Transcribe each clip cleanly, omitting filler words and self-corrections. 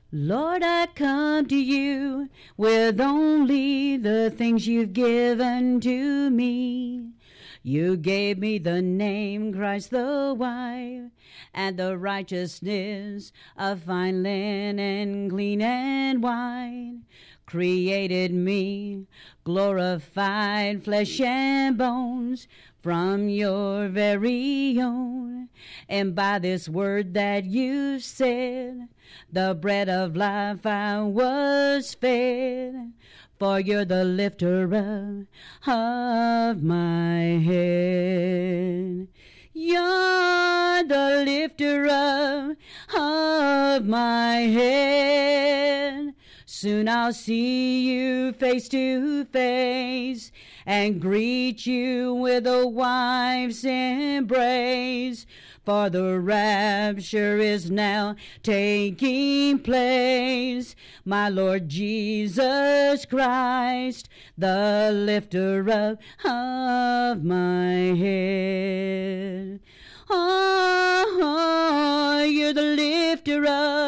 Lord, I come to you with only the things you've given to me. You gave me the name Christ the wife, and the righteousness of fine linen, clean and white. Created me, glorified flesh and bones, from your very own. And by this word that you said, the bread of life I was fed. For you're the lifter of my head. You're the lifter of my head. Soon I'll see you face to face and greet you with a wife's embrace. For the rapture is now taking place. My Lord Jesus Christ, the lifter of my head. Oh, you're the lifter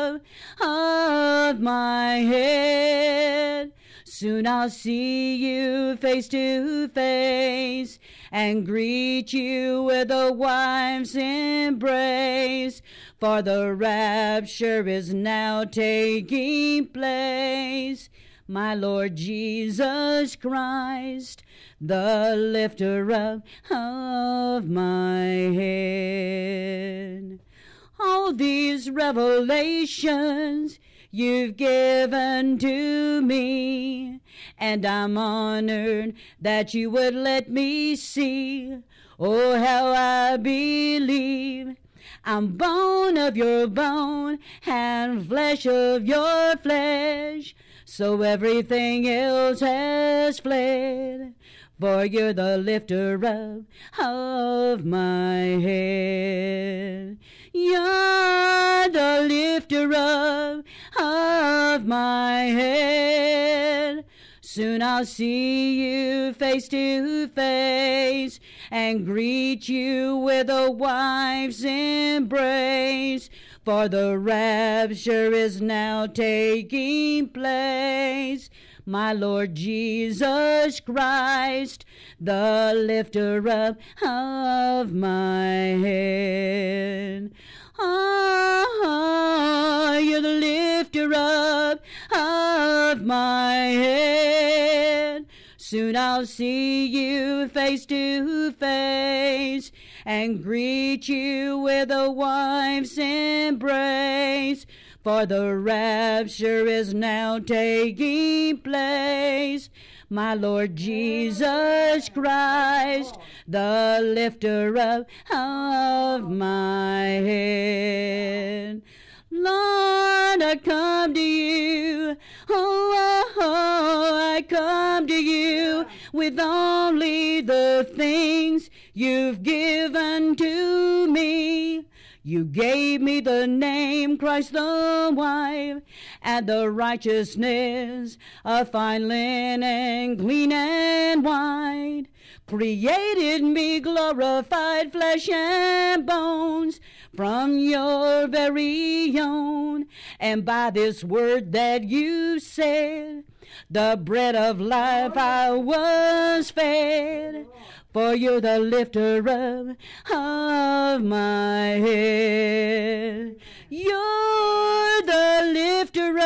of my head. Soon I'll see you face to face and greet you with a wife's embrace. For the rapture is now taking place. My Lord Jesus Christ, the lifter of my head. All these revelations you've given to me, and I'm honored that you would let me see. Oh, how I believe I'm bone of your bone and flesh of your flesh, so everything else has fled. For you're the lifter of my head. You're the lifter of my head. Soon I'll see you face to face and greet you with a wife's embrace. For the rapture is now taking place. My Lord Jesus Christ, the lifter of my head. Oh, you're the lifter of my head. Soon I'll see you face to face and greet you with a wife's embrace. For the rapture is now taking place. My Lord Jesus Christ, the lifter of my head. Lord, I come to you, I come to you with only the things you've given to me. You gave me the name Christ the wife, and the righteousness of fine linen, clean and white. Created me, glorified flesh and bones, from your very own. And by this word that you said, the bread of life I was fed. For you're the lifter of my head. You're the lifter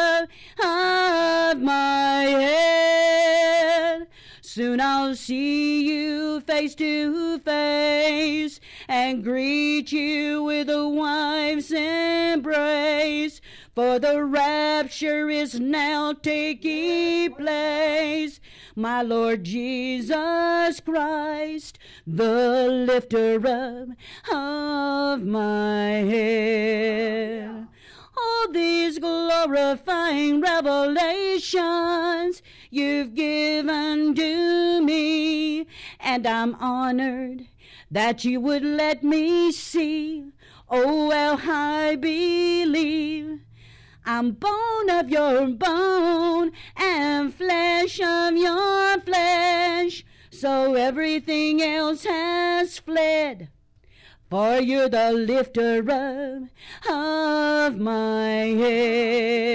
of my head. Soon I'll see you face to face and greet you with a wife's embrace. For the rapture is now taking place. My Lord Jesus Christ, the lifter of my head. All these glorifying revelations you've given to me, and I'm honored that you would let me see. Oh, well, I believe I'm bone of your bone and flesh of your flesh, so everything else has fled. For you're the lifter of my head.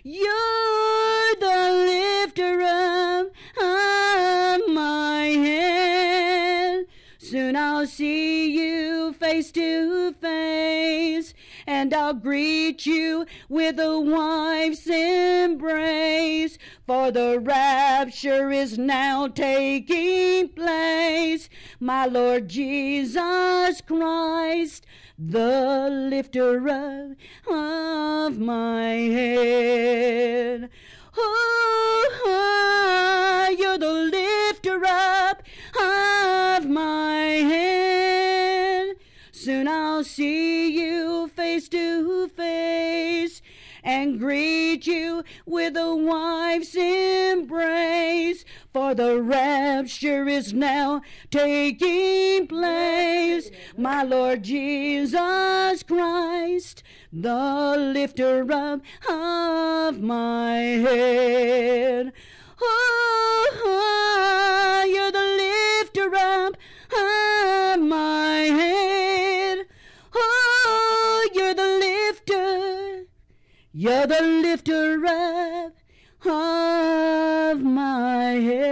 You're the lifter up of my head. Soon I'll see you face to face, and I'll greet you with a wife's embrace. For the rapture is now taking place. My Lord Jesus Christ, the lifter up of my head. Oh, you're the lifter up of my head. Soon I'll see you face to face, and greet you with a wife's embrace. For the rapture is now taking place. My Lord Jesus Christ, the lifter up of my head. Oh, you're the lifter up of my head. Oh, you're the lifter. You're the lifter up of my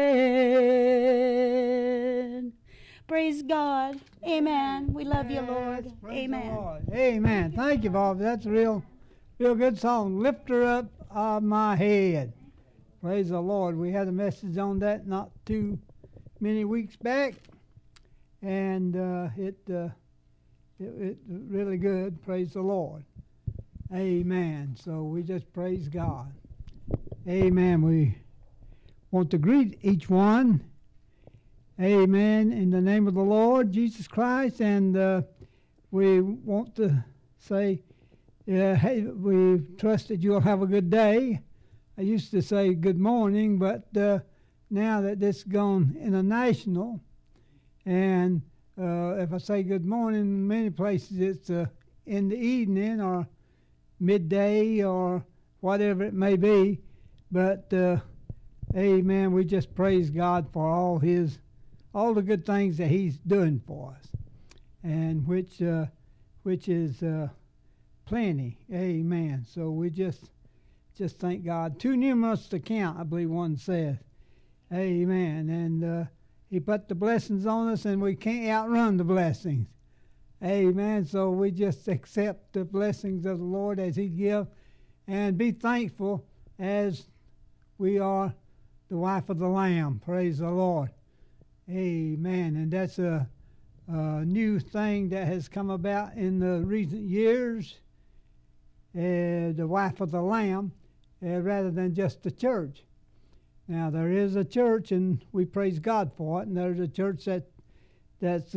head. Praise God. Amen. We love you, Lord. Amen. Lord. Amen. Thank you, Bob. That's a real good song. Lifter up of my head. Praise the Lord. We had a message on that not too many weeks back, and it really good. Praise the Lord. Amen. So we just praise God. Amen. We want to greet each one. Amen. In the name of the Lord Jesus Christ. And we want to say, hey, we trust that you'll have a good day. I used to say good morning, but now that this has gone international, and if I say good morning, in many places it's in the evening or midday or whatever it may be. But amen, we just praise God for all the good things that He's doing for us, and which is plenty. Amen. So we just thank God. Too numerous to count, I believe one says. Amen. And He put the blessings on us, and we can't outrun the blessings. Amen. So we just accept the blessings of the Lord as He gives, and be thankful as we are the wife of the Lamb. Praise the Lord. Amen. And that's a new thing that has come about in the recent years, the wife of the Lamb, rather than just the church. Now, there is a church, and we praise God for it, and there's a church that's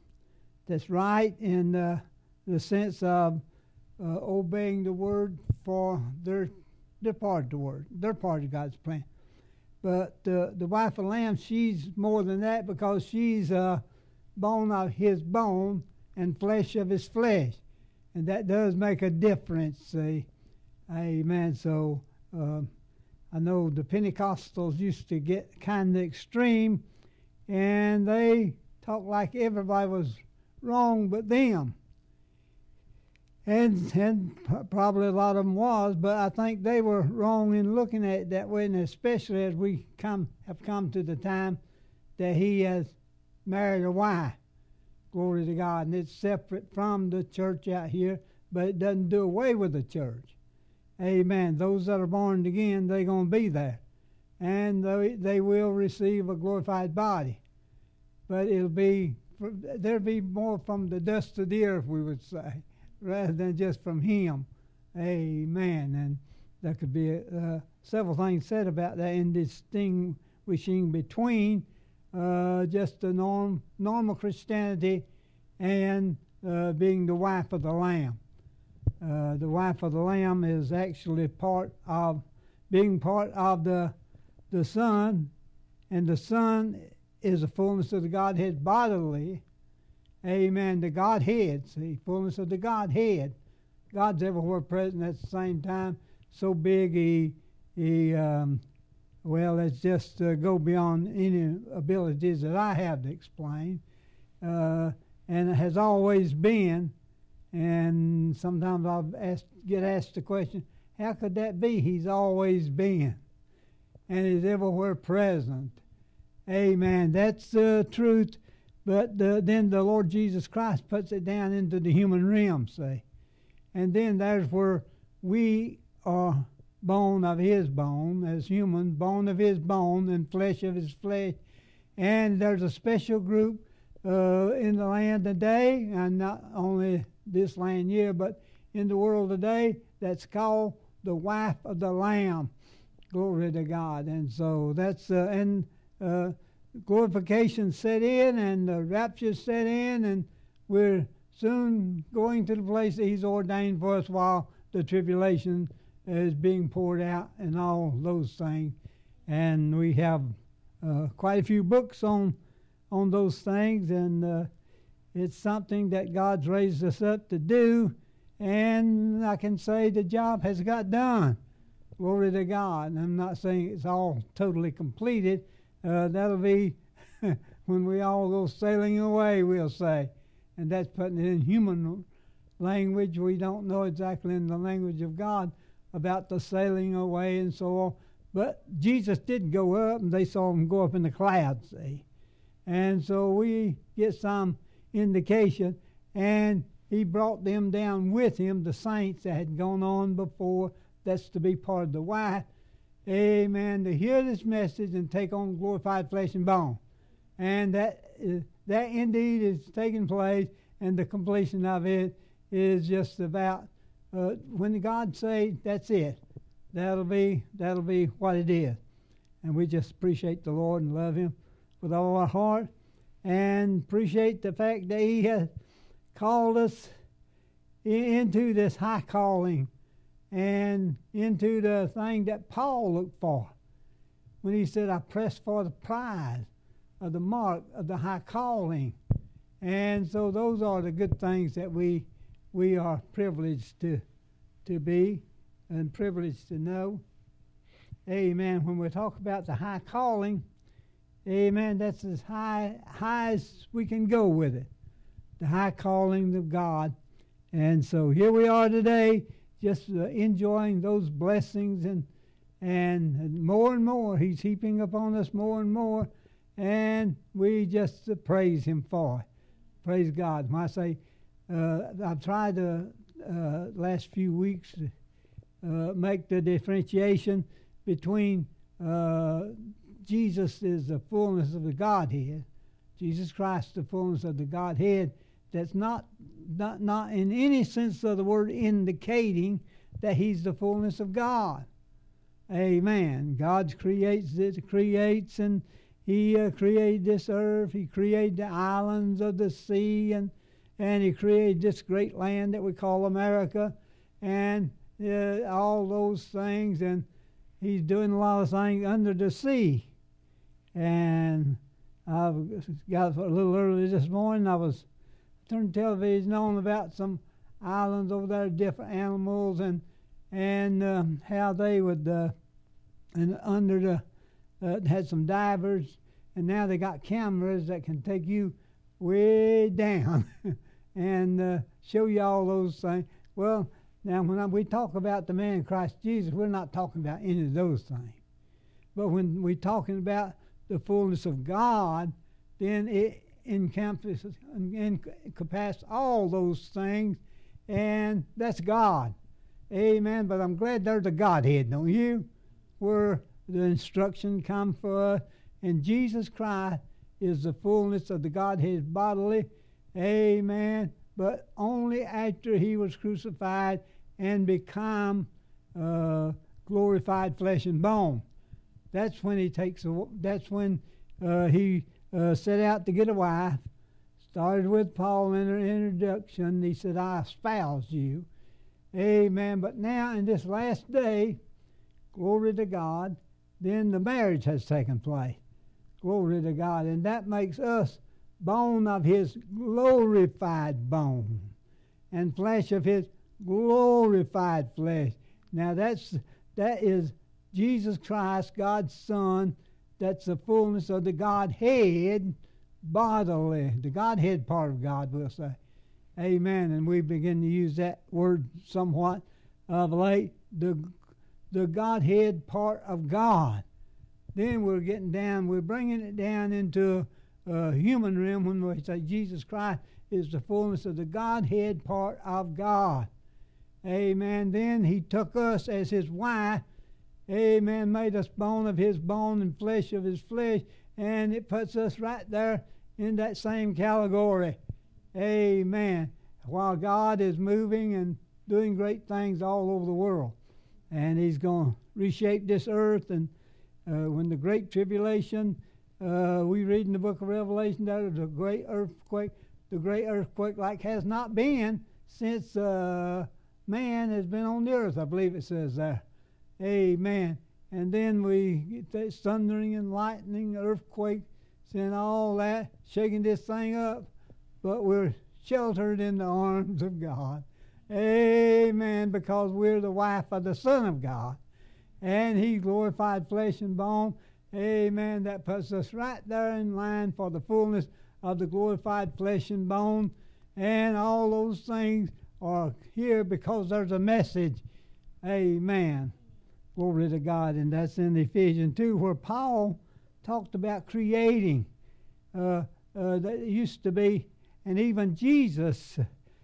right in the sense of obeying the Word for their part of the Word, their part of God's plan. But the wife of the Lamb, she's more than that, because she's bone of His bone and flesh of His flesh. And that does make a difference, see. Amen. So I know the Pentecostals used to get kind of extreme, and they talked like everybody was wrong but them. And probably a lot of them was, but I think they were wrong in looking at it that way, and especially as we have come to the time that He has married a wife. Glory to God. And it's separate from the church out here, but it doesn't do away with the church. Amen. Those that are born again, they're going to be there. And they will receive a glorified body. But there'll be more from the dust of the earth, we would say, rather than just from Him. Amen. And there could be several things said about that in distinguishing between just the normal Christianity and being the wife of the Lamb. The wife of the Lamb is actually being part of the Son, and the Son is the fullness of the Godhead bodily. Amen. The Godhead, see, fullness of the Godhead. God's everywhere present at the same time. So big, well, let's just go beyond any abilities that I have to explain. And it has always been. And sometimes I'll get asked the question, How could that be? He's always been and is everywhere present. Amen. That's the truth. But then the Lord Jesus Christ puts it down into the human realm, see. And then there's where we are bone of his bone, as human, bone of his bone, and flesh of his flesh. And there's a special group in the land today, and not only this land here, but in the world today, that's called the wife of the Lamb. Glory to God. And so that's, glorification set in, and the rapture set in, and we're soon going to the place that he's ordained for us while the tribulation is being poured out and all those things. And we have quite a few books on those things, and it's something that God's raised us up to do, and I can say the job has got done. Glory to God. And I'm not saying it's all totally completed. That'll be when we all go sailing away, we'll say. And that's putting it in human language. We don't know exactly in the language of God about the sailing away and so on. But Jesus did go up, and they saw him go up in the clouds, see. And so we get some indication, and he brought them down with him, the saints that had gone on before. That's to be part of the wife. Amen. To hear this message and take on glorified flesh and bone. And that indeed is taking place, and the completion of it is just about when God say that's it. That'll be what it is. And we just appreciate the Lord and love him with all our heart, and appreciate the fact that he has called us into this high calling and into the thing that Paul looked for when he said, I press for the prize of the mark of the high calling. And so those are the good things that we are privileged to be and privileged to know. Amen. When we talk about the high calling, amen, that's as high as we can go with it. The high calling of God. And so here we are today, just enjoying those blessings, and more and more he's heaping upon us more and more, and we just praise him for it. Praise God. When I say I've tried the last few weeks to make the differentiation between Jesus is the fullness of the Godhead, Jesus Christ the fullness of the Godhead. That's not in any sense of the word indicating that he's the fullness of God. Amen. God creates, and he created this earth. He created the islands of the sea, and he created this great land that we call America, and all those things. And he's doing a lot of things under the sea. And I got a little early this morning. I was turned television on about some islands over there, different animals, and how they would and under the had some divers, and now they got cameras that can take you way down and show you all those things. Well, now when we talk about the man Christ Jesus, we're not talking about any of those things. But when we're talking about the fullness of God, then it encompasses all those things, and that's God. Amen. But I'm glad there's a Godhead, don't you? Where the instruction comes for us, and Jesus Christ is the fullness of the Godhead bodily. Amen. But only after he was crucified and become glorified flesh and bone. That's when he set out to get a wife. Started with Paul in her introduction. He said, I espouse you. Amen. But now in this last day, glory to God, then the marriage has taken place. Glory to God. And that makes us bone of his glorified bone and flesh of his glorified flesh. Now that is Jesus Christ, God's Son. That's the fullness of the Godhead bodily. The Godhead part of God, we'll say. Amen. And we begin to use that word somewhat of late, the Godhead part of God. Then we're bringing it down into a human realm when we say Jesus Christ is the fullness of the Godhead part of God. Amen. Then he took us as his wife. Amen. Made us bone of his bone and flesh of his flesh. And it puts us right there in that same category. Amen. While God is moving and doing great things all over the world. And he's going to reshape this earth. And when the great tribulation, we read in the book of Revelation that there's a great earthquake. The great earthquake like has not been since man has been on the earth, I believe it says there. Amen. And then we get that thundering and lightning, earthquake, and all that, shaking this thing up. But we're sheltered in the arms of God. Amen. Because we're the wife of the Son of God. And he glorified flesh and bone. Amen. That puts us right there in line for the fullness of the glorified flesh and bone. And all those things are here because there's a message. Amen. Glory to God. And that's in Ephesians 2 where Paul talked about creating. That used to be, and even Jesus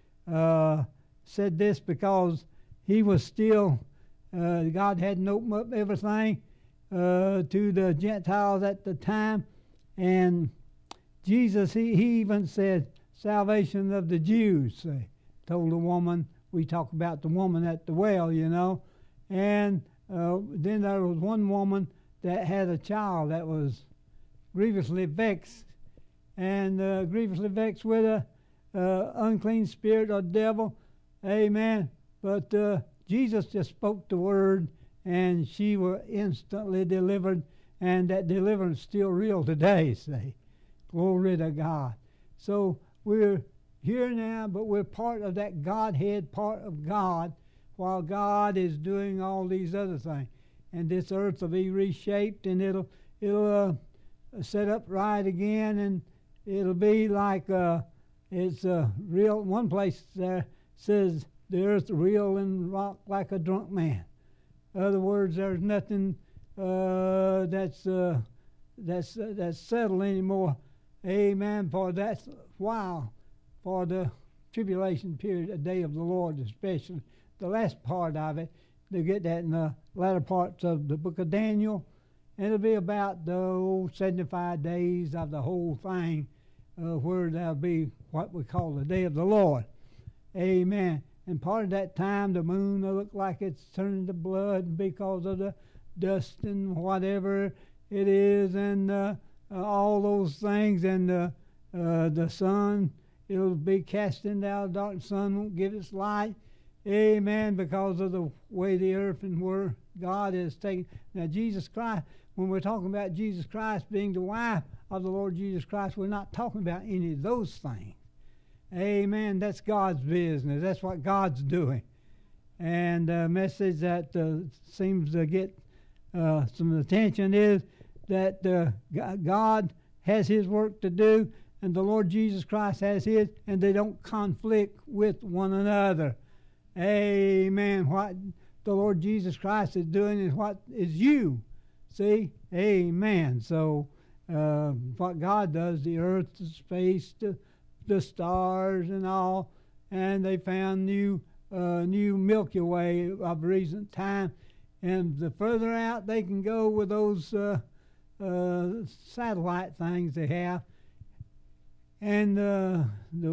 said this because he was still, God hadn't opened up everything to the Gentiles at the time. And Jesus, he even said, salvation of the Jews, told the woman. We talk about the woman at the well, you know. And then there was one woman that had a child that was grievously vexed. And grievously vexed with a unclean spirit or devil. Amen. But Jesus just spoke the word, and she was instantly delivered. And that deliverance is still real today, say. Glory to God. So we're here now, but we're part of that Godhead part of God while God is doing all these other things. And this earth will be reshaped, and it'll set up right again, and it'll be like it's real. One place there says the earth reel and rock like a drunk man. In other words, there's nothing that's settled anymore. Amen. For that's while for the tribulation period, the day of the Lord, especially the last part of it. They get that in the latter parts of the book of Daniel, and it'll be about the 75 days of the whole thing, where there'll be what we call the day of the Lord. Amen. And part of that time, the moon will look like it's turning to blood because of the dust and whatever it is, and all those things, and the sun, it'll be cast into the dark. Sun won't give its light. Amen. Because of the way the earth and where God is taking. Now, Jesus Christ, when we're talking about Jesus Christ being the wife of the Lord Jesus Christ, we're not talking about any of those things. Amen. That's God's business. That's what God's doing. And the message that seems to get some attention is that God has his work to do, and the Lord Jesus Christ has his, and they don't conflict with one another. Amen. What the Lord Jesus Christ is doing is what is you. See? Amen. So what God does, the earth, the space, the stars and all, and they found new Milky Way of recent time. And the further out they can go with those satellite things they have, and the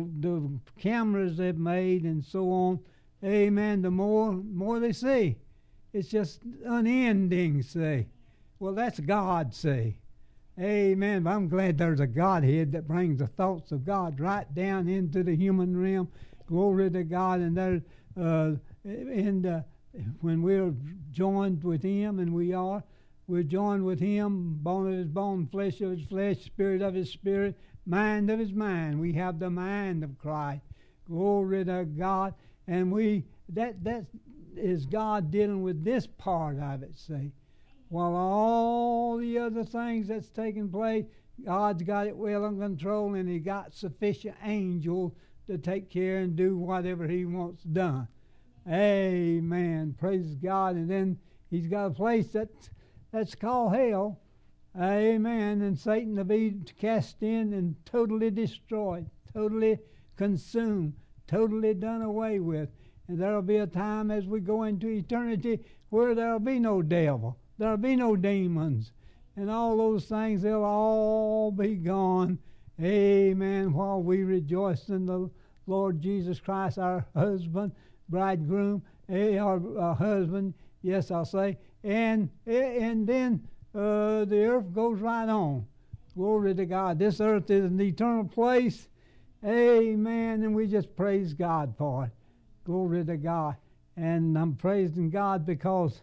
cameras they've made and so on, amen, the more they see. It's just unending, see. Well, that's God, see. Amen. But I'm glad there's a Godhead that brings the thoughts of God right down into the human realm. Glory to God. And there, when we're joined with him, and we're joined with him, bone of his bone, flesh of his flesh, spirit of his spirit, mind of his mind. We have the mind of Christ. Glory to God. And that is God dealing with this part of it, see. While all the other things that's taking place, God's got it well under control, and he got sufficient angels to take care and do whatever he wants done. Amen. Praise God. And then he's got a place that's called hell. Amen. And Satan to be cast in and totally destroyed, totally consumed, totally done away with. And there'll be a time as we go into eternity where there'll be no devil, there'll be no demons, and all those things, they'll all be gone. Amen. While we rejoice in the Lord Jesus Christ, our husband, bridegroom, our husband, yes, I'll say, and then the earth goes right on. Glory to God. This earth is an eternal place. Amen. And we just praise God for it. Glory to God. And I'm praising God because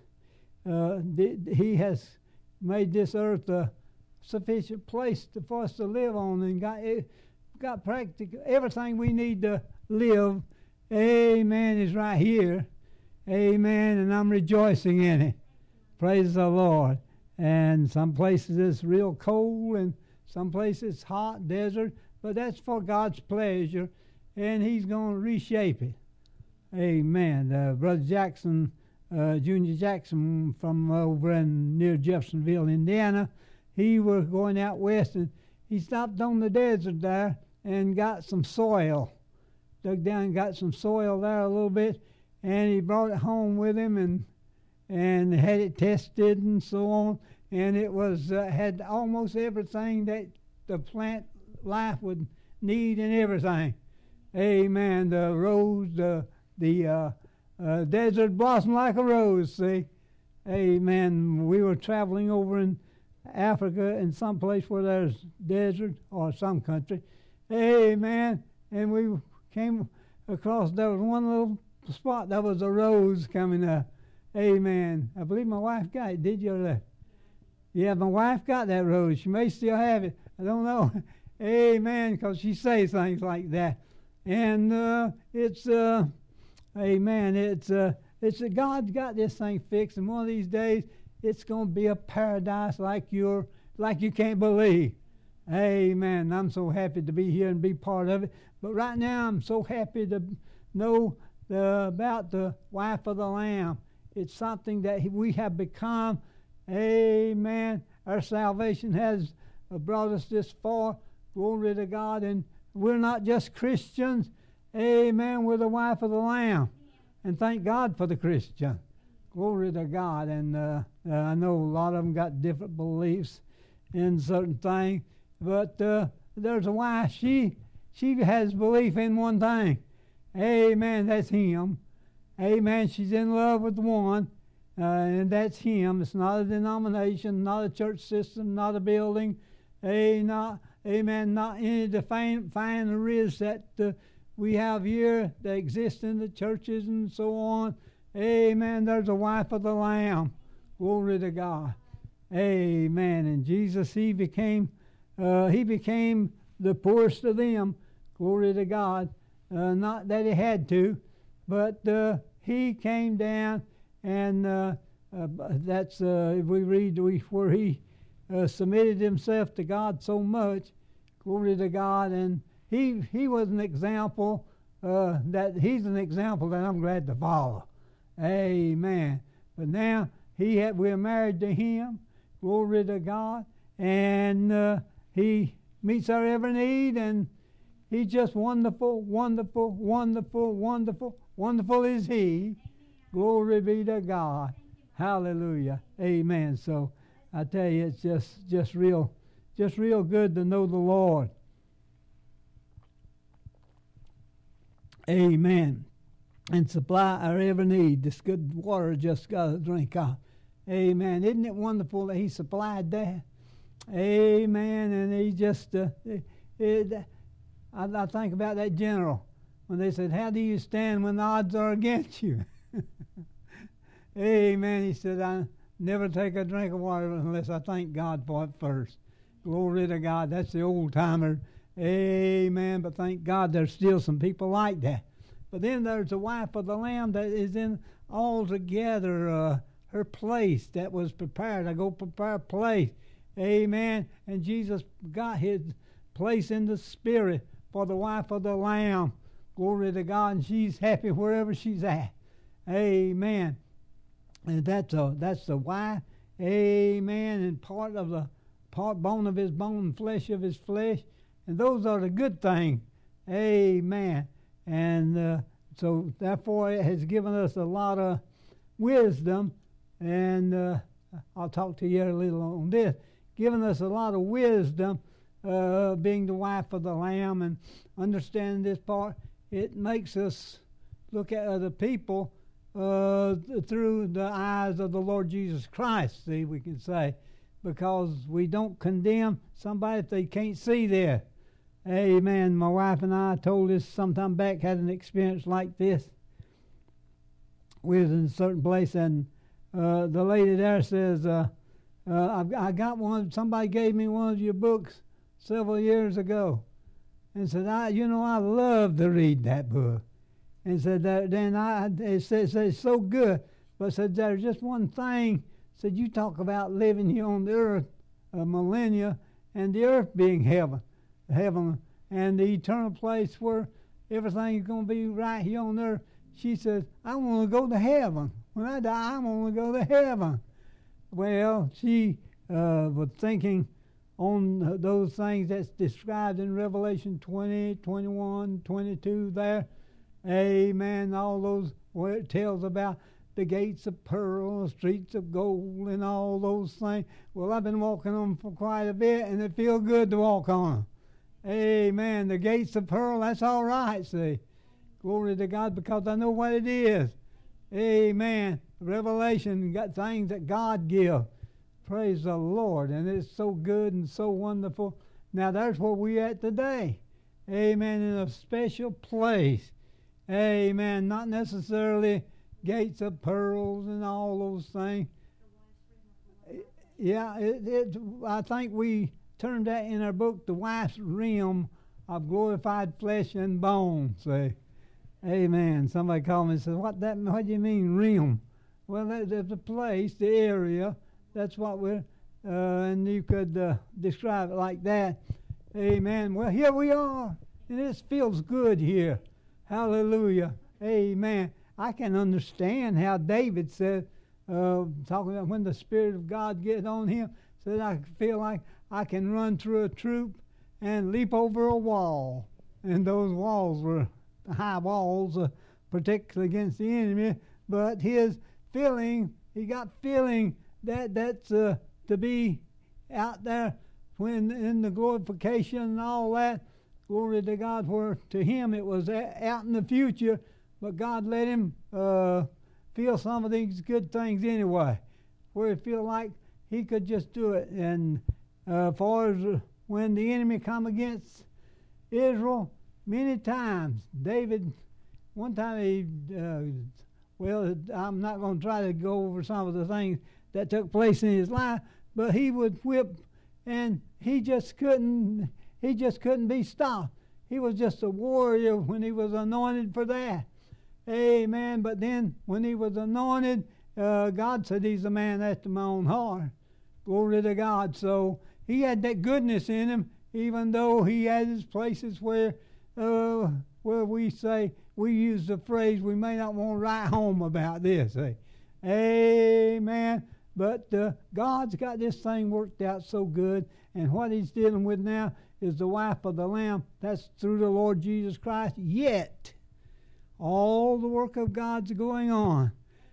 He has made this earth a sufficient place for us to live on, and got practically everything we need to live. Amen. Is right here. Amen. And I'm rejoicing in it. Praise the Lord. And some places it's real cold, and some places it's hot, desert, but that's for God's pleasure, and He's going to reshape it. Amen. Brother Jackson, Junior Jackson from over near Jeffersonville, Indiana, he was going out west, and he stopped on the desert there and got some soil. Dug down and got some soil there a little bit, and he brought it home with him and had it tested and so on, and it was had almost everything that the plant life would need and everything. Amen. The rose, the desert blossomed like a rose, see. Amen. We were traveling over in Africa in some place where there's desert or some country. Amen. And we came across, there was one little spot, there was a rose coming up. Amen. I believe my wife got it. Did you? Yeah, my wife got that rose. She may still have it. I don't know. Amen, because she says things like that. And it's amen. It's God's got this thing fixed, and one of these days it's going to be a paradise like you can't believe. Amen. I'm so happy to be here and be part of it. But right now I'm so happy to know about the wife of the Lamb. It's something that we have become. Amen. Our salvation has brought us this far. Glory to God. And we're not just Christians. Amen. We're the wife of the Lamb. And thank God for the Christian. Glory to God. And I know a lot of them got different beliefs in certain things. But there's a wife. She has belief in one thing. Amen. That's Him. Amen. She's in love with one, and that's Him. It's not a denomination, not a church system, not a building. Amen. Not any defineries that we have here that exist in the churches and so on. Amen. There's a wife of the Lamb. Glory to God. Amen. And Jesus, He became the poorest of them. Glory to God. Not that He had to, but He came down, and that's we read where He submitted Himself to God so much. Glory to God. And He was an example He's an example that I'm glad to follow. Amen. But now we're married to Him. Glory to God. And He meets our every need, and He's just wonderful, wonderful, wonderful, wonderful. Wonderful is He. Glory be to God. Hallelujah. Amen. So I tell you, it's just real good to know the Lord. Amen. And supply our every need. This good water just got to drink of. Amen. Isn't it wonderful that He supplied that? Amen. And He just, I think about that general when they said, how do you stand when the odds are against you? Amen. He said, I never take a drink of water unless I thank God for it first. Glory to God. That's the old timer. Amen. But thank God there's still some people like that. But then there's the wife of the Lamb that is in altogether her place that was prepared. I go prepare a place. Amen. And Jesus got His place in the Spirit for the wife of the Lamb. Glory to God. And she's happy wherever she's at. Amen. And that's the wife. Amen. And part bone of his bone, flesh of his flesh. And those are the good things. Amen. And so therefore it has given us a lot of wisdom. And I'll talk to you a little on this. Given us a lot of wisdom, being the wife of the Lamb and understanding this part. It makes us look at other people through the eyes of the Lord Jesus Christ, see, we can say, because we don't condemn somebody if they can't see there. Amen. My wife and I told us sometime back, had an experience like this. We was in a certain place, and the lady there says, I got one, somebody gave me one of your books several years ago, and said, I love to read that book. And said that it says it's so good, but said there's just one thing. Said you talk about living here on the earth, a millennia, and the earth being heaven, and the eternal place where everything is going to be right here on earth. She says, I want to go to heaven. When I die, I want to go to heaven. Well, she was thinking on those things that's described in Revelation 20, 21, 22 there. Amen. All those where it tells about the gates of pearl, streets of gold, and all those things. Well, I've been walking on them for quite a bit, and it feels good to walk on them. Amen. The gates of pearl, that's all right, see. Glory to God, because I know what it is. Amen. Revelation got things that God gives. Praise the Lord. And it's so good and so wonderful. Now, there's where we're at today. Amen. In a special place. Amen. Not necessarily gates of pearls and all those things. Yeah, I think we termed that in our book, the wife's realm of glorified flesh and bone. See? Amen. Somebody called me and said, what do you mean realm? Well, there's a place, the area. That's what we're, and you could describe it like that. Amen. Well, here we are. And this feels good here. Hallelujah. Amen. I can understand how David said, talking about when the Spirit of God gets on him, said, I feel like I can run through a troop and leap over a wall. And those walls were high walls, protected against the enemy. But his feeling, he got feeling that's to be out there when in the glorification and all that. Glory to God, where to him it was out in the future, but God let him feel some of these good things anyway, where he feel like he could just do it. And far as when the enemy come against Israel, many times, David, one time he, I'm not going to try to go over some of the things that took place in his life, but he would whip, and he just couldn't be stopped. He was just a warrior when he was anointed for that. Amen. But then when he was anointed, God said he's a man after my own heart. Glory to God. So he had that goodness in him, even though he had his places where we say, we use the phrase, we may not want to write home about this. Amen. But God's got this thing worked out so good, and what he's dealing with now is the wife of the Lamb. That's through the Lord Jesus Christ. Yet, all the work of God's going on.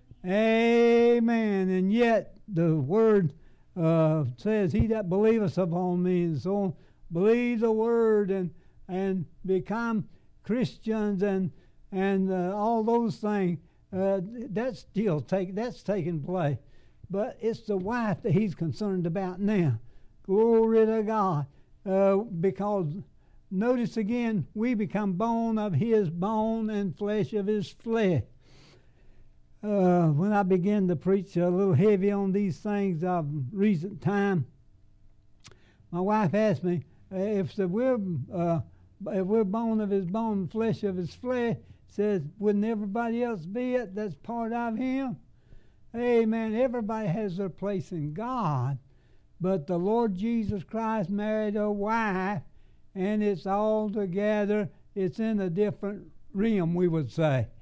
Amen. And yet, the word says, he that believeth upon me, and so on, believe the word and become Christians and all those things. That's taking place. But it's the wife that he's concerned about now. Glory to God. Because notice again, we become bone of his bone and flesh of his flesh. When I began to preach a little heavy on these things of recent time, my wife asked me, if we're bone of his bone, flesh of his flesh, says, wouldn't everybody else be it that's part of him? Amen. Everybody has their place in God. But the Lord Jesus Christ married a wife, and it's all together. It's in a different realm, we would say.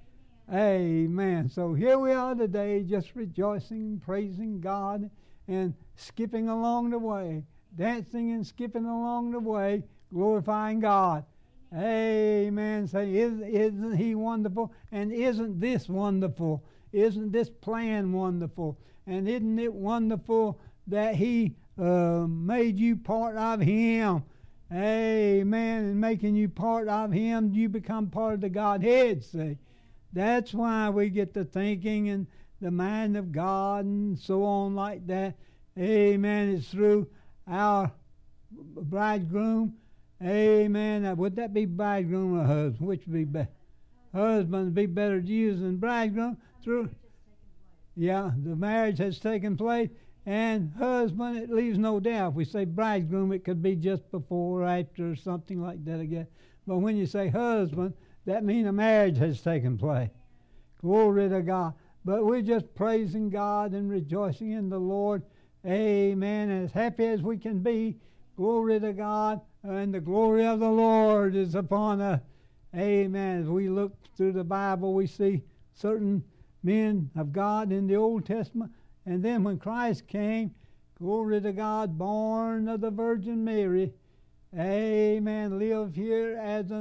Amen. So here we are today, just rejoicing, praising God, and skipping along the way, dancing and skipping along the way, glorifying God. Amen. Say, isn't He wonderful? And isn't this wonderful? Isn't this plan wonderful? And isn't it wonderful that He made you part of Him? Amen. And making you part of Him, you become part of the Godhead, see. That's why we get to thinking in the mind of God and so on like that. Amen. It's through our bridegroom. Amen. Would that be bridegroom or husband? Which would be better? Husband would be better to use than bridegroom. Through, yeah, the marriage has taken place. And husband, it leaves no doubt. If we say bridegroom, it could be just before or after or something like that again. But when you say husband, that means a marriage has taken place. Glory to God. But we're just praising God and rejoicing in the Lord. Amen. And as happy as we can be, glory to God. And the glory of the Lord is upon us. Amen. As we look through the Bible, we see certain men of God in the Old Testament. And then when Christ came, glory to God, born of the Virgin Mary, amen, lived here as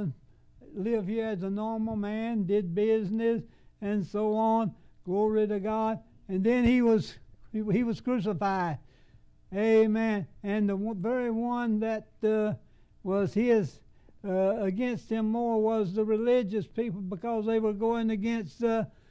a normal man, did business and so on, glory to God. And then he was crucified, amen. And the very one that was against him more was the religious people, because they were going against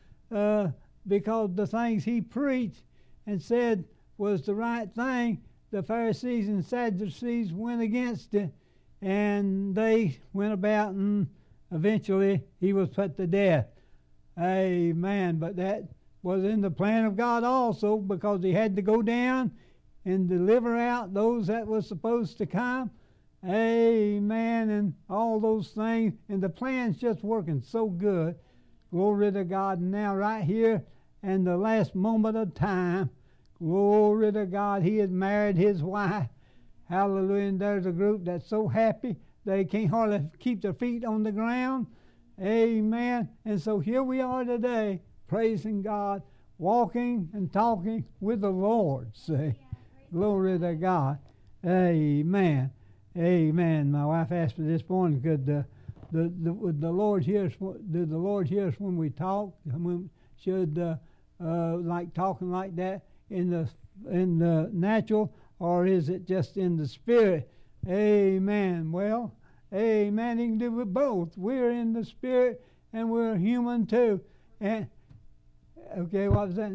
because the things he preached and said was the right thing. The Pharisees and Sadducees went against it, and they went about, and eventually he was put to death. Amen. But that was in the plan of God also, because he had to go down and deliver out those that were supposed to come. Amen. And all those things. And the plan's just working so good. Glory to God. And now right here in the last moment of time, glory to God, he has married his wife. Hallelujah. And there's a group that's so happy they can't hardly keep their feet on the ground. Amen. And so here we are today, praising God, walking and talking with the Lord. See? Glory to God. Amen. Amen. My wife asked me this morning, could the Lord hear us? Did the Lord hear us when we talk? Should like talking like that in the natural, or is it just in the spirit? Amen. Well, amen. He can do it both. We're in the spirit and we're human too. And okay, what was that?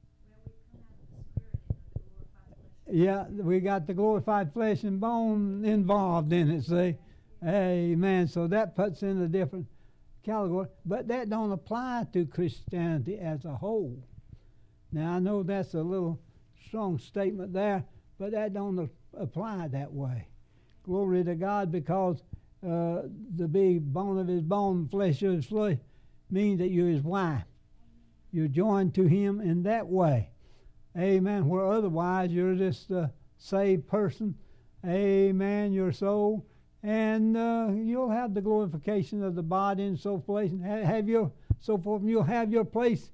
Yeah, we got the glorified flesh and bone involved in it, see? Amen. So that puts in a different category. But that don't apply to Christianity as a whole. Now, I know that's a little strong statement there, but that don't apply that way. Glory to God, because to be bone of his bone, flesh of his flesh, means that you're his wife. You're joined to him in that way. Amen. Where otherwise you're just a saved person. Amen. Your soul. And you'll have the glorification of the body and so forth, and have your so forth, and you'll have your place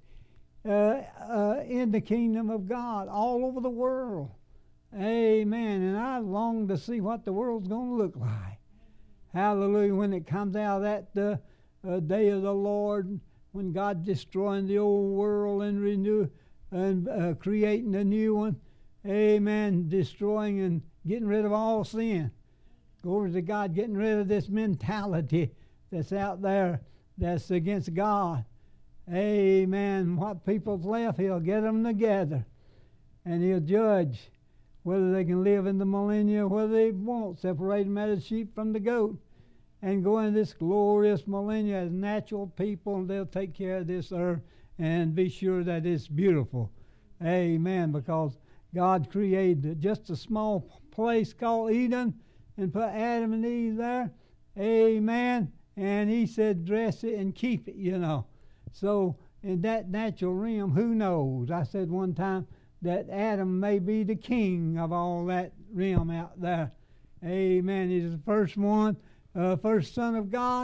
in the kingdom of God all over the world. Amen. And I long to see what the world's going to look like. Hallelujah. When it comes out of that day of the Lord, when God's destroying the old world and creating a new one. Amen. Destroying and getting rid of all sin. Glory to God, getting rid of this mentality that's out there that's against God. Amen. What people's left, he'll get them together. And he'll judge whether they can live in the millennium, whether they won't. Separate them as a sheep from the goat. And go into this glorious millennium as natural people, and they'll take care of this earth and be sure that it's beautiful. Amen. Because God created just a small place called Eden and put Adam and Eve there. Amen. And he said, dress it and keep it, you know. So in that natural realm, who knows? I said one time that Adam may be the king of all that realm out there. Amen. He's the first one, first son of God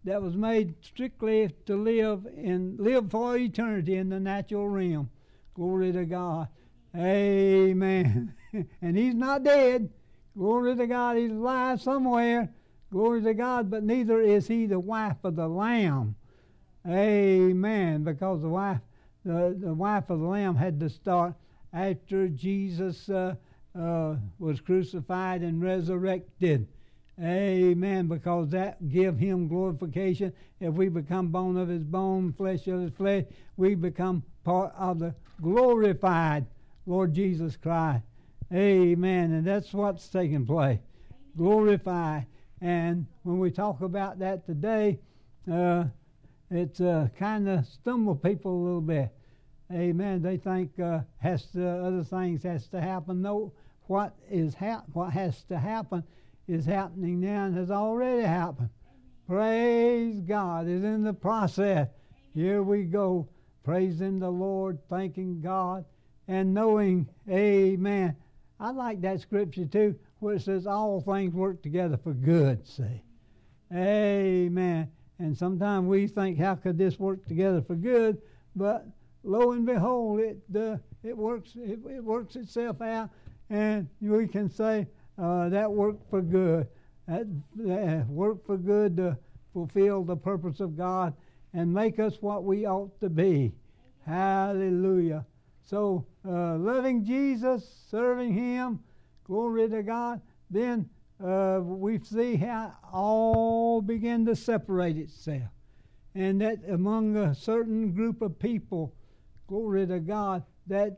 that was made strictly to live for eternity in the natural realm. Glory to God. Amen. And he's not dead. Glory to God. He's alive somewhere. Glory to God. But neither is he the wife of the Lamb. Amen. Because the wife of the Lamb had to start after Jesus was crucified and resurrected. Amen. Because that give him glorification. If we become bone of his bone, flesh of his flesh, we become part of the glorified Lord Jesus Christ. Amen. And that's what's taking place. Glorified. And when we talk about that today, it's kind of stumble people a little bit. Amen. They think other things has to happen. No, what has to happen is happening now and has already happened. Praise God. It's in the process. Here we go, praising the Lord, thanking God, and knowing, amen. I like that scripture too, where it says all things work together for good, see. Amen. And sometimes we think, how could this work together for good? But lo and behold, it works itself out, and we can say that worked for good. That worked for good to fulfill the purpose of God and make us what we ought to be. Hallelujah. So loving Jesus, serving him, glory to God, then we see how all begin to separate itself. And that among a certain group of people, glory to God, that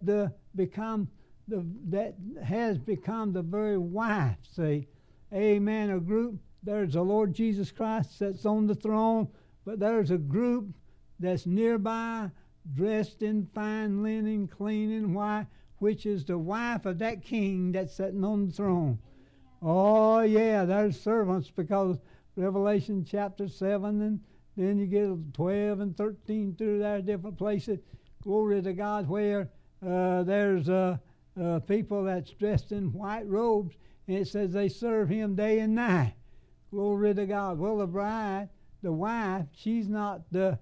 has become the very wife, see. Amen. A group, there's the Lord Jesus Christ that's on the throne, but there's a group that's nearby, dressed in fine linen, clean and white, which is the wife of that king that's sitting on the throne. Oh, yeah, there's servants, because Revelation chapter 7, and then you get 12 and 13 through there, different places. Glory to God, where there's people that's dressed in white robes, and it says they serve him day and night. Glory to God. Well, the bride, the wife, she's not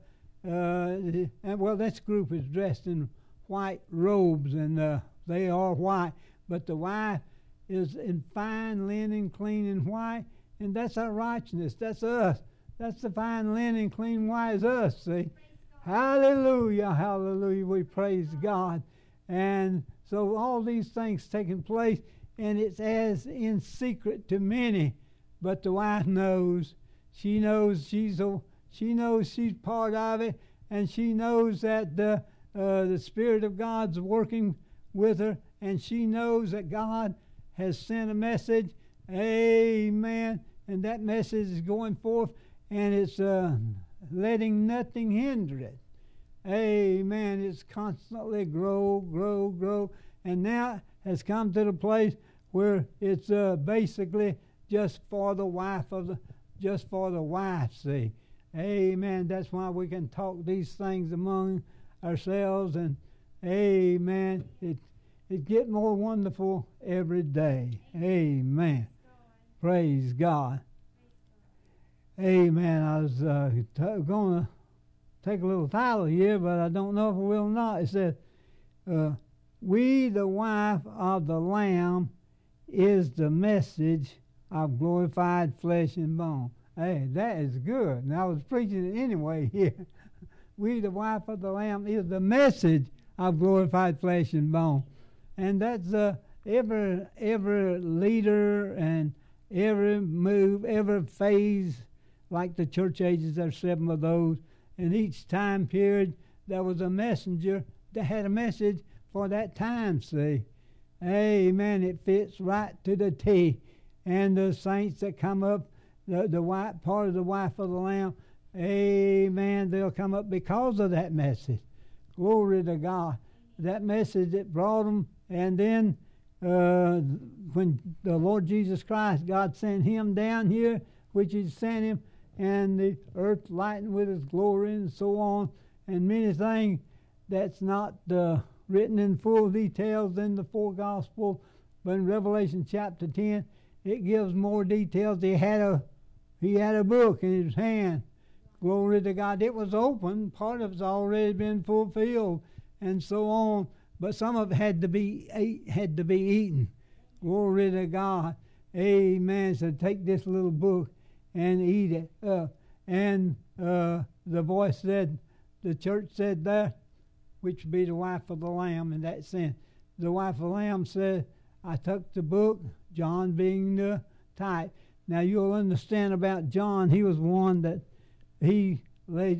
this group is dressed in white robes, and they are white, but the wife is in fine linen, clean and white, and that's our righteousness. That's us. That's the fine linen, clean white is us, see. Hallelujah, hallelujah, we praise God. And so all these things taking place, and it's as in secret to many, but the wife knows. She knows she's part of it, and she knows that the Spirit of God's working with her, and she knows that God has sent a message. Amen. And that message is going forth, and it's letting nothing hinder it. Amen. It's constantly grow, and now has come to the place where it's basically just for the wife, see. Amen. That's why we can talk these things among ourselves, and amen. It gets more wonderful every day. Amen. Praise God. Amen. I was going to take a little title here, but I don't know if I will or not. It says, we, the wife of the Lamb, is the message of glorified flesh and bone. Hey, that is good. And I was preaching it anyway here. We, the wife of the Lamb, is the message of glorified flesh and bone. And that's every leader and every move, every phase, like the church ages, there's 7 of those. And each time period, there was a messenger that had a message for that time, see. Amen. It fits right to the T. And the saints that come up, the white part of the wife of the Lamb, amen, they'll come up because of that message. Glory to God. That message that brought them. And then when the Lord Jesus Christ, God sent him down here, which he sent him, and the earth lightened with his glory and so on, and many things that's not written in full details in the 4 Gospels, but in Revelation chapter 10, it gives more details. He had a book in his hand, Glory to God. It was open. Part of it's already been fulfilled and so on. But some of it had to be eaten. Glory to God. Amen. So take this little book and eat it. And the voice said, the church said that, which would be the wife of the Lamb in that sense. The wife of the Lamb said, I took the book, John being the type. Now you'll understand about John. He was one that he laid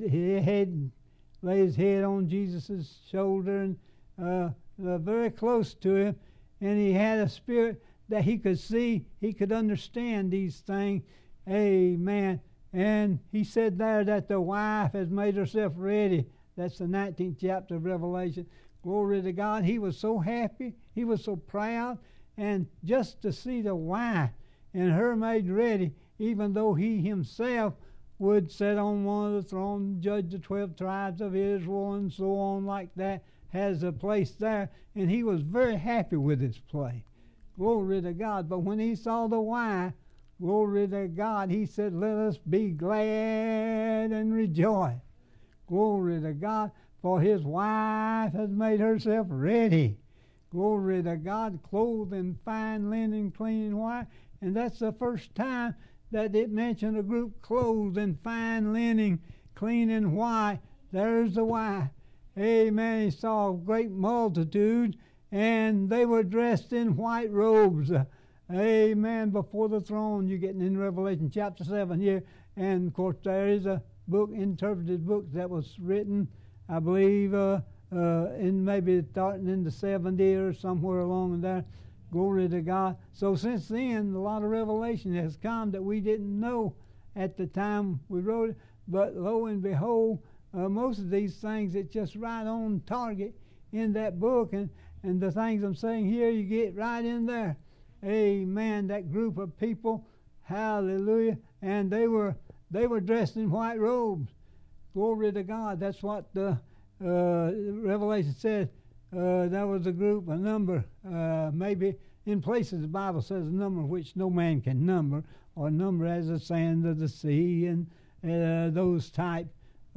his head on Jesus' shoulder and very close to him. And he had a spirit that he could see, he could understand these things. Amen. And he said there that the wife has made herself ready. That's the 19th chapter of Revelation. Glory to God. He was so happy. He was so proud. And just to see the wife and her made ready, even though he himself would sit on one of the thrones, judge the 12 tribes of Israel and so on like that, has a place there. And he was very happy with his place. Glory to God. But when he saw the wife, glory to God, he said, let us be glad and rejoice. Glory to God, for his wife has made herself ready. Glory to God, clothed in fine linen, clean and white. And that's the first time that it mentioned a group clothed in fine linen, clean and white. There's the wife. Amen. He saw a great multitude, and they were dressed in white robes. Amen. Before the throne, you're getting in Revelation chapter 7 here. And, of course, there is a book, interpreted book that was written, I believe, in maybe starting in the 70s or somewhere along there. Glory to God. So since then, a lot of revelation has come that we didn't know at the time we wrote it. But lo and behold, most of these things, it's just right on target in that book. And the things I'm saying here, you get right in there. Amen. That group of people, hallelujah. And they were dressed in white robes. Glory to God. That's what the Revelation says. That was a group, a number, maybe in places the Bible says a number which no man can number, or number as the sand of the sea, and those type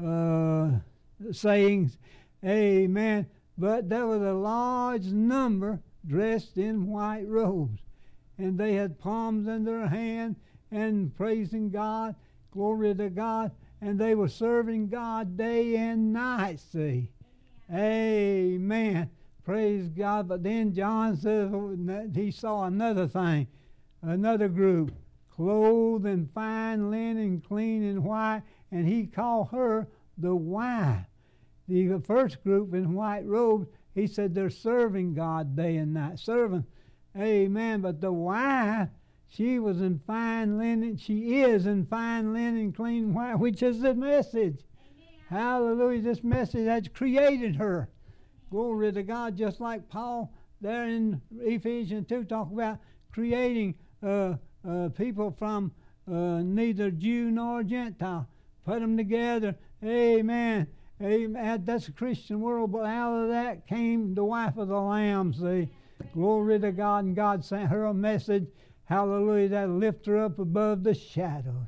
sayings. Amen. But there was a large number dressed in white robes, and they had palms in their hand and praising God. Glory to God. And they were serving God day and night, see. Amen. Praise God. But then John says he saw another thing, another group, clothed in fine linen, clean and white, and he called her the wife. The first group in white robes, he said they're serving God day and night. Serving. Amen. But the wife, she was in fine linen. She is in fine linen, clean and white, which is the message. Amen. Hallelujah. This message has created her. Glory to God. Just like Paul there in Ephesians 2 talk about creating people from neither Jew nor Gentile. Put them together. Amen. Amen. That's a Christian world, but out of that came the wife of the Lamb, see. Glory to God. And God sent her a message. Hallelujah, that lift her up above the shadows.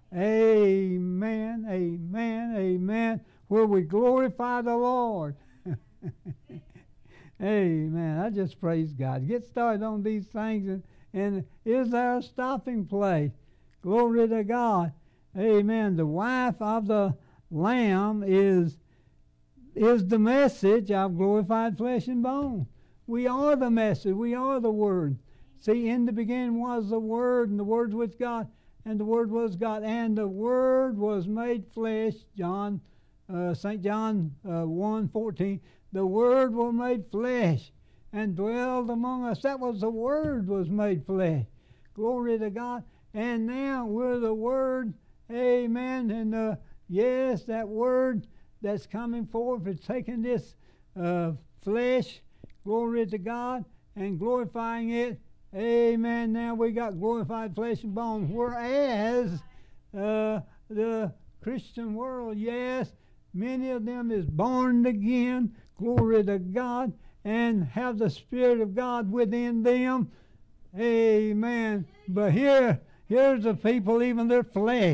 Amen, amen, amen. Where we glorify the Lord. Amen. I just praise God. Get started on these things, and is there a stopping place? Glory to God. Amen. The wife of the Lamb is the message of glorified flesh and bone. We are the message. We are the Word. See, in the beginning was the Word, and the Word was with God, and the Word was God, and the Word was made flesh. St. John 1:14. The Word was made flesh and dwelled among us. That was the Word was made flesh. Glory to God. And now we're the Word. Amen. And yes, that Word that's coming forth is taking this flesh, glory to God, and glorifying it. Amen. Now we got glorified flesh and bone. Whereas the Christian world, yes, many of them is born again, glory to God, and have the Spirit of God within them. Amen. But here's the people, even their flesh.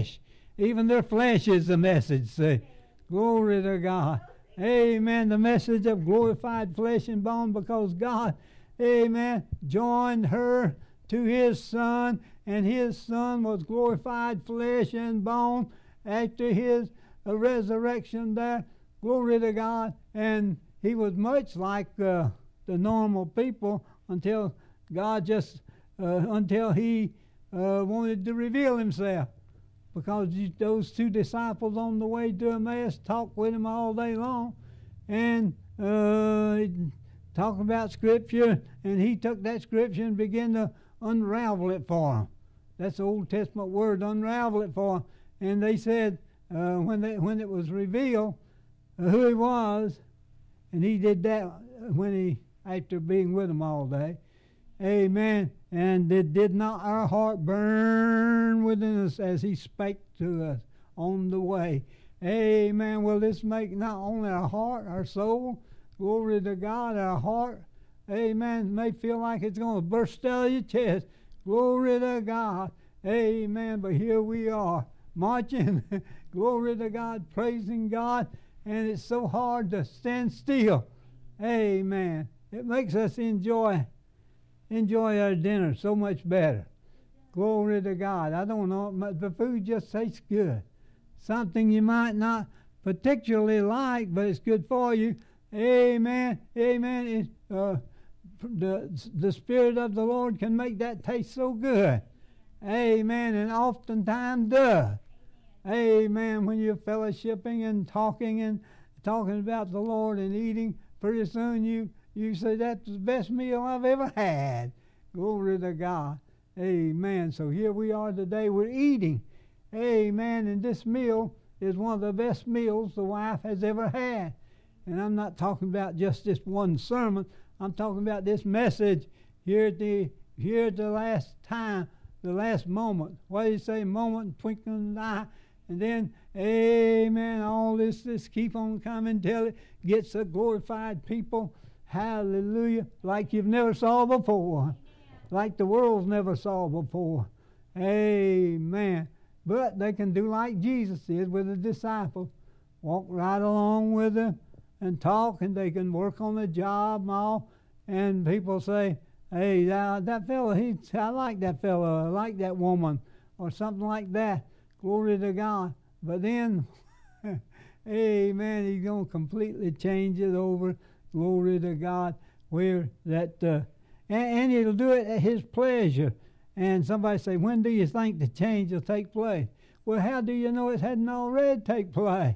Even their flesh is the message. See? Glory to God. Amen. The message of glorified flesh and bone, because God, amen, joined her to his Son, and his Son was glorified flesh and bone after his resurrection there. Glory to God. And he was much like the normal people until God until he wanted to reveal himself. Because those two disciples on the way to Emmaus talked with him all day long, and talking about Scripture, and he took that Scripture and began to unravel it for them. That's the Old Testament word, unravel it for them. And they said, when it was revealed who he was, and he did that after being with them all day, amen. And did not our heart burn within us as he spake to us on the way? Amen. Will this make not only our heart, our soul, glory to God, our heart, amen, may feel like it's going to burst out of your chest. Glory to God. Amen. But here we are, marching, glory to God, praising God, and it's so hard to stand still. Amen. It makes us enjoy our dinner so much better. Glory to God. I don't know, the food just tastes good. Something you might not particularly like, but it's good for you. Amen. Amen. The Spirit of the Lord can make that taste so good. Amen. And oftentimes does. Amen. When you're fellowshipping and talking about the Lord and eating, pretty soon you say, that's the best meal I've ever had. Glory to God. Amen. So here we are today. We're eating. Amen. And this meal is one of the best meals the wife has ever had. And I'm not talking about just this one sermon. I'm talking about this message here at the last time, the last moment. What do you say? Moment, twinkling of an eye. And then, amen, all this keep on coming till it gets the glorified people. Hallelujah. Like you've never saw before. Like the world's never saw before. Amen. But they can do like Jesus did with the disciples. Walk right along with them and talk, and they can work on the job and all. And people say, hey, that fellow, I like that fellow, I like that woman, or something like that. Glory to God. But then, amen, he's going to completely change it over. Glory to God. Where that, and he'll do it at his pleasure. And somebody say, when do you think the change will take place? Well, how do you know it hadn't already taken place?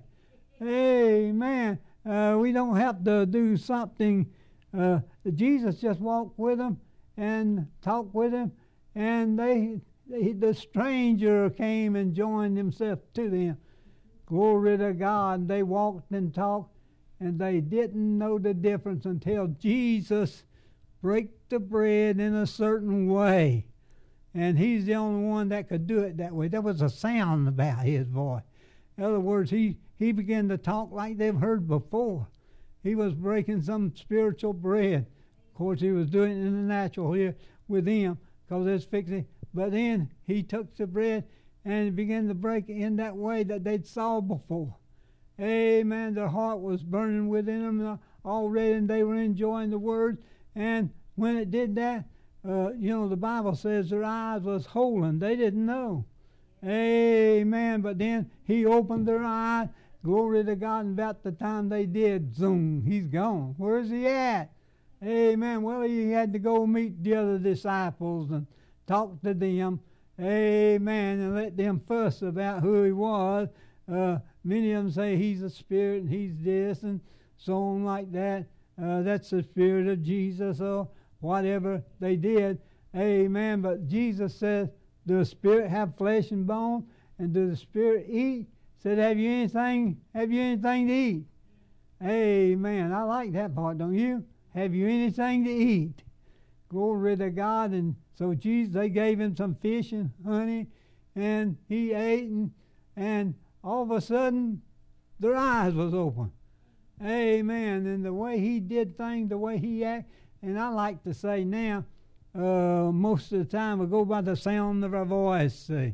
Amen. We don't have to do something. Jesus just walked with them and talked with them, and the stranger came and joined himself to them. Glory to God. They walked and talked, and they didn't know the difference until Jesus broke the bread in a certain way. And he's the only one that could do it that way. There was a sound about his voice. In other words, he began to talk like they've heard before. He was breaking some spiritual bread. Of course, he was doing it in the natural here with them, because it's fixing. But then he took the bread and began to break it in that way that they'd saw before. Amen. Their heart was burning within them already, and they were enjoying the word. And when it did that, the Bible says their eyes was holding. They didn't know. Amen. But then he opened their eyes. Glory to God. And about the time they did, zoom, he's gone. Where's he at? Amen. Well, he had to go meet the other disciples and talk to them. Amen. And let them fuss about who he was. Many of them say he's a spirit and he's this and so on like that. That's the Spirit of Jesus or whatever they did. Amen. But Jesus says, does the Spirit have flesh and bone? And does the Spirit eat? Said, have you anything to eat? Amen. I like that part, don't you? Have you anything to eat? Glory to God. And so they gave him some fish and honey, and he ate, and all of a sudden, their eyes was open. Amen. And the way he did things, the way he acted, and I like to say now, most of the time we go by the sound of our voice. See?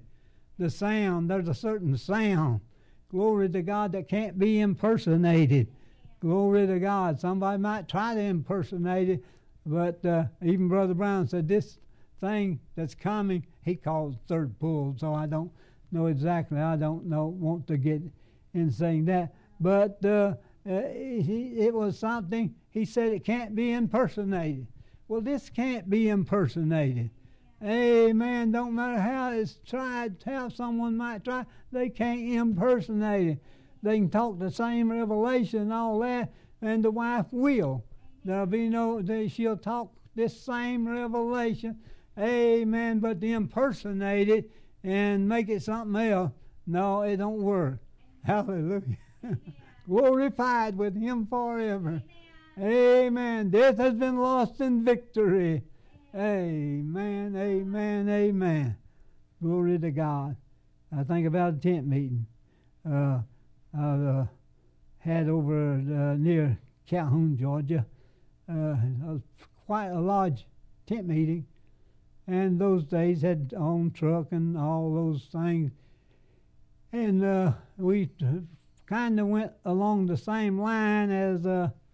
the sound. There's a certain sound. Glory to God that can't be impersonated. Glory to God. Somebody might try to impersonate it, but even Brother Brown said this thing that's coming, he calls third pull, so I don't know exactly. I don't want to get in saying that. But it was something, he said it can't be impersonated. Well, this can't be impersonated. Amen. Don't matter how it's tried, how someone might try, they can't impersonate it. They can talk the same revelation and all that, and the wife will. There'll be she'll talk this same revelation. Amen. But to impersonate it and make it something else, no, it don't work. Hallelujah. Glorified with him forever. Amen. Death has been lost in victory. Amen, amen, amen. Glory to God. I think about a tent meeting I had over near Calhoun, Georgia. It was quite a large tent meeting, and those days had own truck and all those things. And we kind of went along the same line as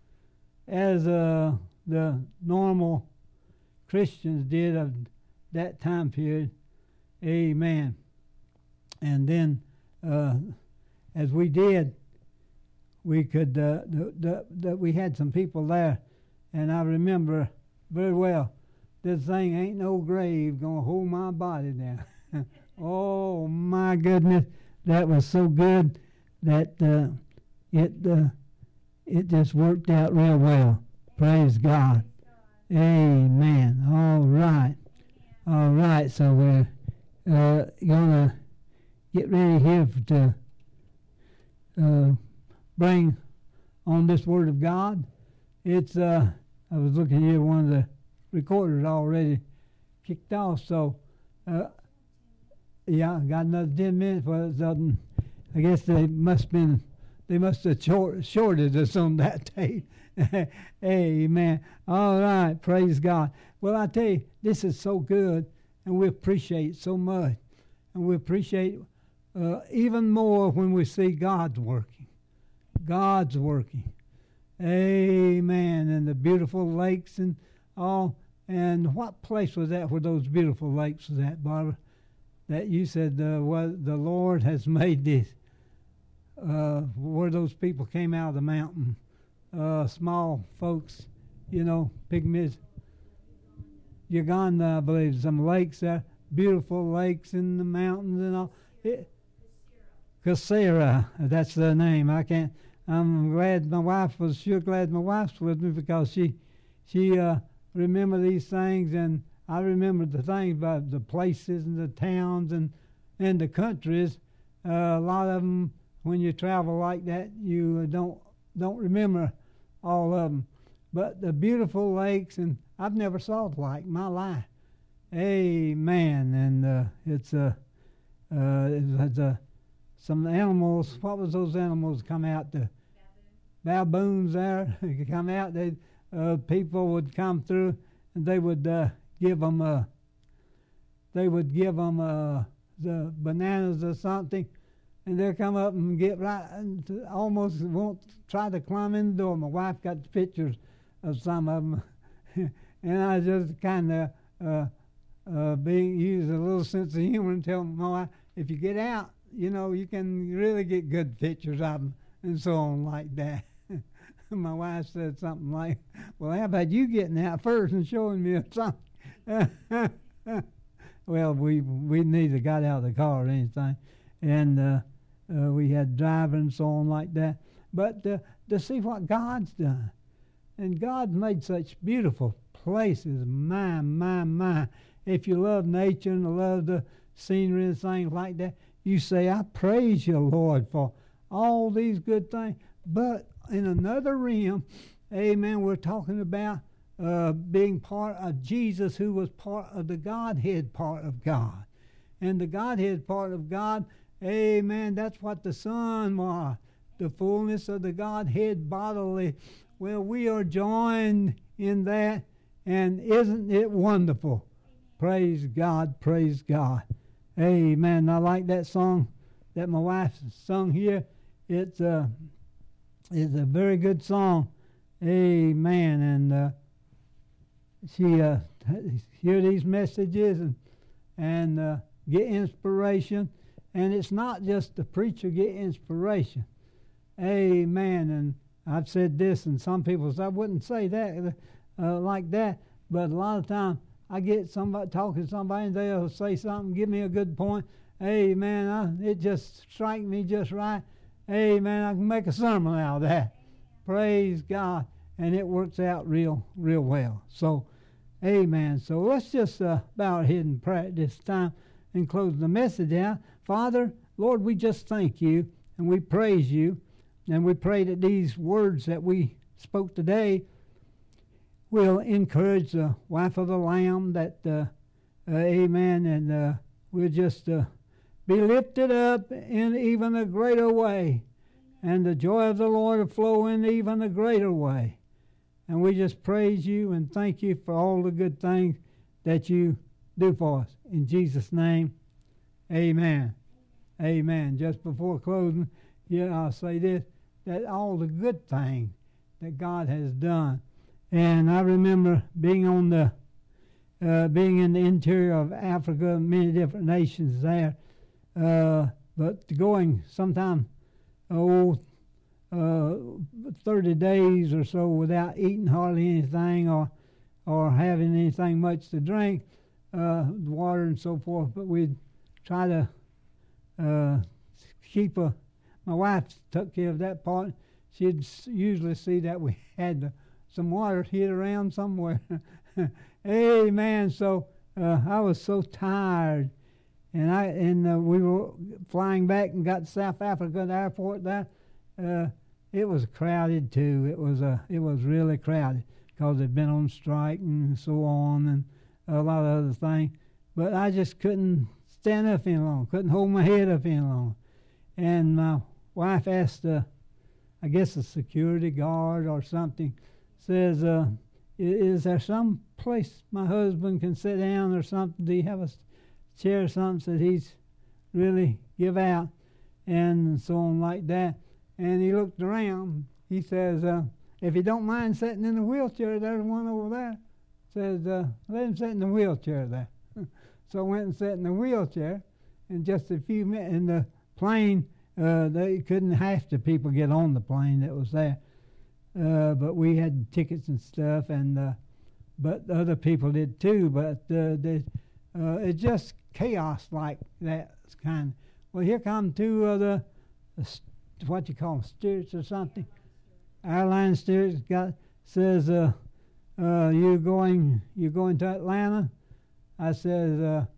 the normal Christians did of that time period. Amen. And then as we did, we could we had some people there, and I remember very well, this thing ain't no grave gonna hold my body down. Oh my goodness, that was so good that it just worked out real well. Praise God. Amen. All right. All right. So we're going to get ready here to bring on this Word of God. It's I was looking here, one of the recorders already kicked off. So yeah, got another 10 minutes for it. I guess they must have shorted us on that tape. Amen. All right. Praise God. Well, I tell you, this is so good, and we appreciate it so much. And we appreciate even more when we see God's working. God's working. Amen. And the beautiful lakes and all. And what place was that where those beautiful lakes was at, Barbara? That you said the Lord has made this. Where those people came out of the mountain. Small folks, pygmies. Uganda, I believe, some lakes there, beautiful lakes in the mountains and all. Kasera, that's the name. I'm glad my wife was with me, because she remembered these things, and I remembered the things about the places and the towns and the countries. A lot of them, when you travel like that, you don't remember all of them. But the beautiful lakes, and I've never saw the like in my life. Amen. And it had some animals. What was those animals come out? The baboons there come out. People would come through, and they would give them the bananas or something. And they'll come up and get right, and almost won't try to climb in the door. My wife got the pictures of some of them. And I just kind of use a little sense of humor and tell my wife, if you get out, you can really get good pictures of them, and so on like that. My wife said something like, well, how about you getting out first and showing me something? Well, we neither got out of the car or anything. And we had driving and so on like that. But to see what God's done. And God made such beautiful places. My. If you love nature and love the scenery and things like that, you say, I praise you, Lord, for all these good things. But in another realm, amen, we're talking about being part of Jesus, who was part of the Godhead part of God. And the Godhead part of God, amen, that's what the Son was, the fullness of the Godhead bodily. Well, we are joined in that, and isn't it wonderful? Praise God, praise God. Amen. I like that song that my wife sung here. It's a very good song. Amen. And she hear these messages and get inspiration. And it's not just the preacher get inspiration. Amen. And I've said this, and some people say I wouldn't say that like that, but a lot of times I get somebody talking to somebody, and they'll say something, give me a good point. Amen. It just strikes me just right. Amen. I can make a sermon out of that. Praise God. And it works out real well. So, amen. So let's just bow our head and pray at this time and close the message out. Father, Lord, we just thank you and we praise you. And we pray that these words that we spoke today will encourage the wife of the Lamb, that, amen, and we'll just be lifted up in even a greater way. And the joy of the Lord will flow in even a greater way. And we just praise you and thank you for all the good things that you do for us. In Jesus' name, amen. Amen. Just before closing, I'll say this, that all the good things that God has done. And I remember being in the interior of Africa, many different nations there, but going sometime 30 days or so without eating hardly anything or having anything much to drink, water and so forth. But we'd try to keep my wife took care of that part. She'd usually see that we had some water hid around somewhere. Amen. So I was so tired, and we were flying back and got to South Africa, the airport there. It was crowded too. It was really crowded because they'd been on strike and so on and a lot of other things. But I just couldn't stand up any longer. Couldn't hold my head up any longer. And my wife asked, I guess a security guard or something, says, is there some place my husband can sit down or something? Do you have a chair or something that he's really give out? And so on like that. And he looked around. He says, if you don't mind sitting in the wheelchair, there's one over there. Says, let him sit in the wheelchair there. So I went and sat in the wheelchair. And just a few minutes, in the plane, they couldn't half the people get on the plane that was there. But we had tickets and stuff, and but other people did too. But it's just chaos like that kind of. Well, here come two of the what you call them, stewards or something. Airline stewards says, "You going to Atlanta?" I says,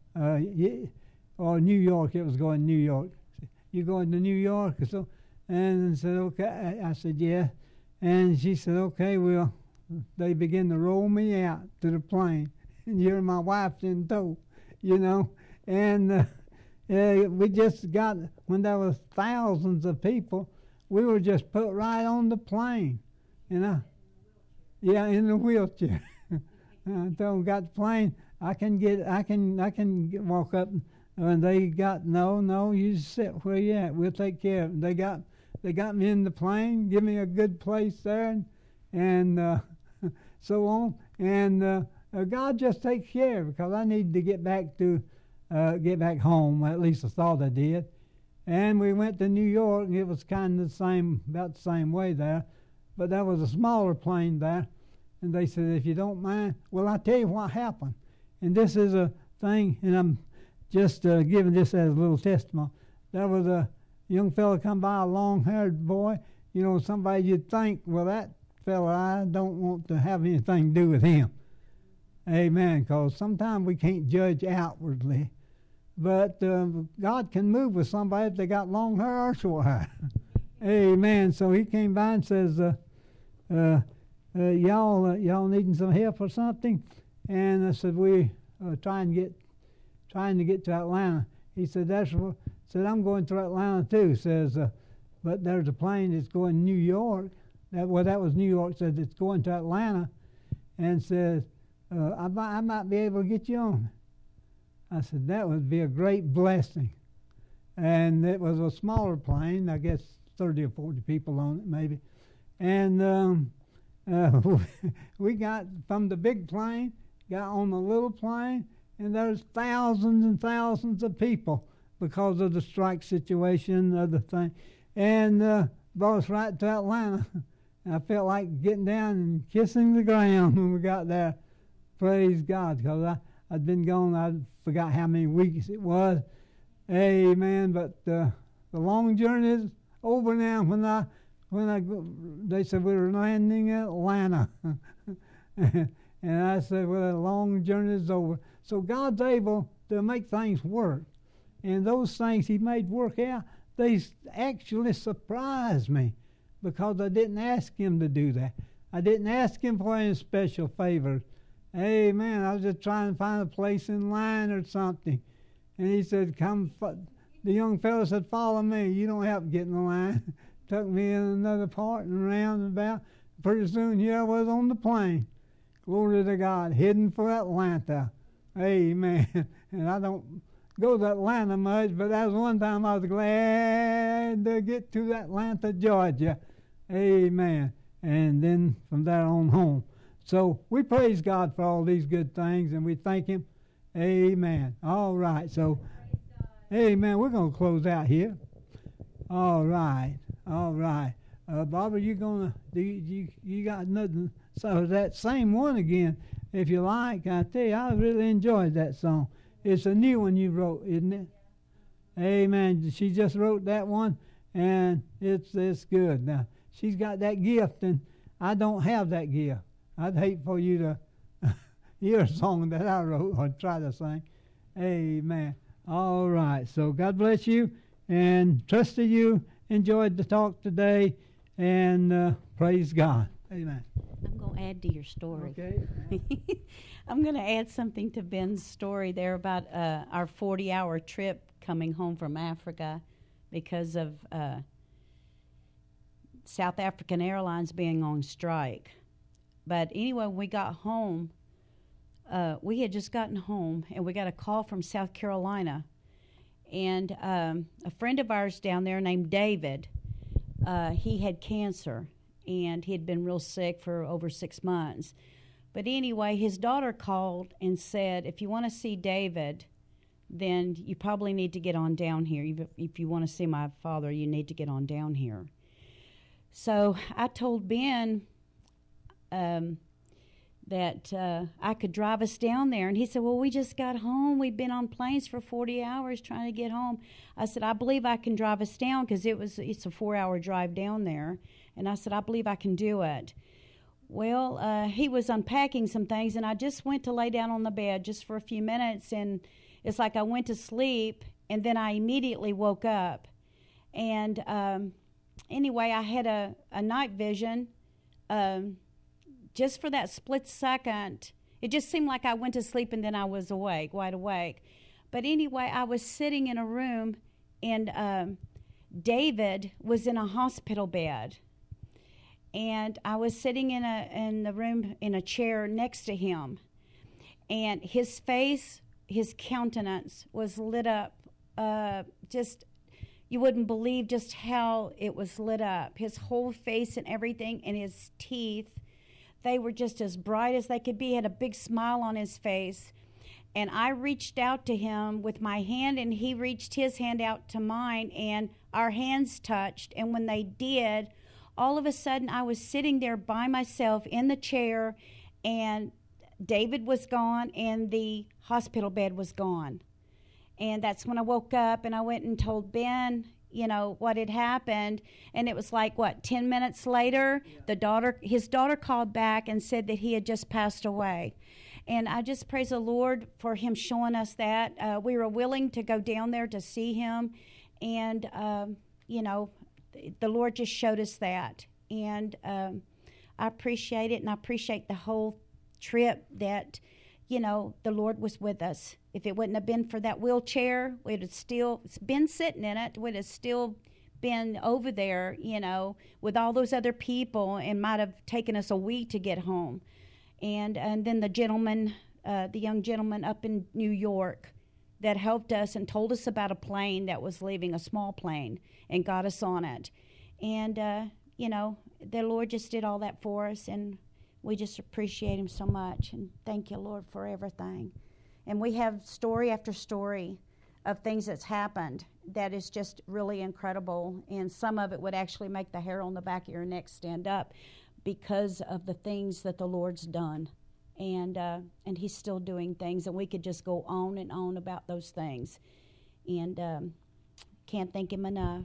or New York. It was going to New York. You going to New York? So, and said, okay. I said, yeah. And she said, okay, well, they begin to roll me out to the plane. And you're my wife's in tow, And we just got, when there was thousands of people, we were just put right on the plane, Yeah, in the wheelchair. I told them, got the plane, I can walk up. And they got, no, you sit where you at. We'll take care of it. They got me in the plane, give me a good place there, and so on. And God just takes care of it, because I needed to get back home. At least I thought I did. And we went to New York, and it was kind of about the same way there. But there was a smaller plane there. And they said, if you don't mind, well, I'll tell you what happened. And this is a thing, and I'm just giving this as a little testimony. There was a young fellow come by, a long-haired boy. Somebody you'd think, well, that fella, I don't want to have anything to do with him. Amen, because sometimes we can't judge outwardly. But God can move with somebody if they got long hair or short hair. Amen. So he came by and says, y'all needing some help or something? And I said, we trying to get to Atlanta. He said, I'm going to Atlanta too. Says, but there's a plane that's going to New York. That was New York. Said it's going to Atlanta, and says, I might be able to get you on. I said, that would be a great blessing. And it was a smaller plane, I guess 30 or 40 people on it maybe. And we got from the big plane, got on the little plane, and there's thousands and thousands of people because of the strike situation, other thing. And brought us right to Atlanta. I felt like getting down and kissing the ground when we got there. Praise God, because I'd been gone, I forgot how many weeks it was. Amen. But the long journey is over now. They said we were landing in Atlanta. And I said, well, the long journey is over. So God's able to make things work. And those things he made work out, they actually surprised me because I didn't ask him to do that. I didn't ask him for any special favors. Amen. I was just trying to find a place in line or something. And he said, the young fellow said, follow me. You don't have to get in the line. Took me in another part and around and about. Pretty soon here I was on the plane. Glory to God, heading for Atlanta. Amen. And I don't go to Atlanta much, but that was one time I was glad to get to Atlanta, Georgia. Amen. And then from there on home. So we praise God for all these good things, and we thank him. Amen. All right. So, amen. We're going to close out here. All right. All right. Barbara, you got nothing. So that same one again, if you like. I tell you, I really enjoyed that song. It's a new one you wrote, isn't it? Amen. She just wrote that one, and it's good. Now, she's got that gift, and I don't have that gift. I'd hate for you to hear a song that I wrote or try to sing. Amen. All right. So God bless you, and trust that you enjoyed the talk today, and praise God. Amen. I'm going to add to your story. Okay. I'm going to add something to Ben's story there about our 40-hour trip coming home from Africa because of South African Airlines being on strike. But anyway, when we got home, we had just gotten home, and we got a call from South Carolina. And a friend of ours down there named David, he had cancer, and he had been real sick for over 6 months. But anyway, his daughter called and said, if you want to see David, then you probably need to get on down here. If you want to see my father, you need to get on down here. So I told Ben that I could drive us down there. And he said, well, we just got home. We've been on planes for 40 hours trying to get home. I said, I believe I can drive us down because it's a 4-hour drive down there. And I said, I believe I can do it. Well, he was unpacking some things, and I just went to lay down on the bed just for a few minutes. And it's like I went to sleep, and then I immediately woke up. And anyway, I had a night vision. Just for that split second, it just seemed like I went to sleep and then I was awake, wide awake. But anyway, I was sitting in a room, and David was in a hospital bed. And I was sitting in the room in a chair next to him. And his face, his countenance was lit up. Just, you wouldn't believe just how it was lit up. His whole face and everything, and his teeth, they were just as bright as they could be. He had a big smile on his face. And I reached out to him with my hand, and he reached his hand out to mine, and our hands touched. And when they did, all of a sudden I was sitting there by myself in the chair, and David was gone, and the hospital bed was gone. And that's when I woke up, and I went and told Ben, what had happened. And it was like, 10 minutes later, his daughter called back and said that he had just passed away. And I just praise the Lord for him showing us that. We were willing to go down there to see him. And, the Lord just showed us that. And I appreciate it, and I appreciate the whole trip that, the Lord was with us. If it wouldn't have been for that wheelchair, it's been sitting in it, would have still been over there, with all those other people, and might have taken us a week to get home. And then the young gentleman up in New York, that helped us and told us about a plane that was leaving, a small plane, and got us on it. And, the Lord just did all that for us, and we just appreciate him so much. And thank you, Lord, for everything. And we have story after story of things that's happened that is just really incredible. And some of it would actually make the hair on the back of your neck stand up because of the things that the Lord's done. And he's still doing things, and we could just go on and on about those things. And can't thank him enough.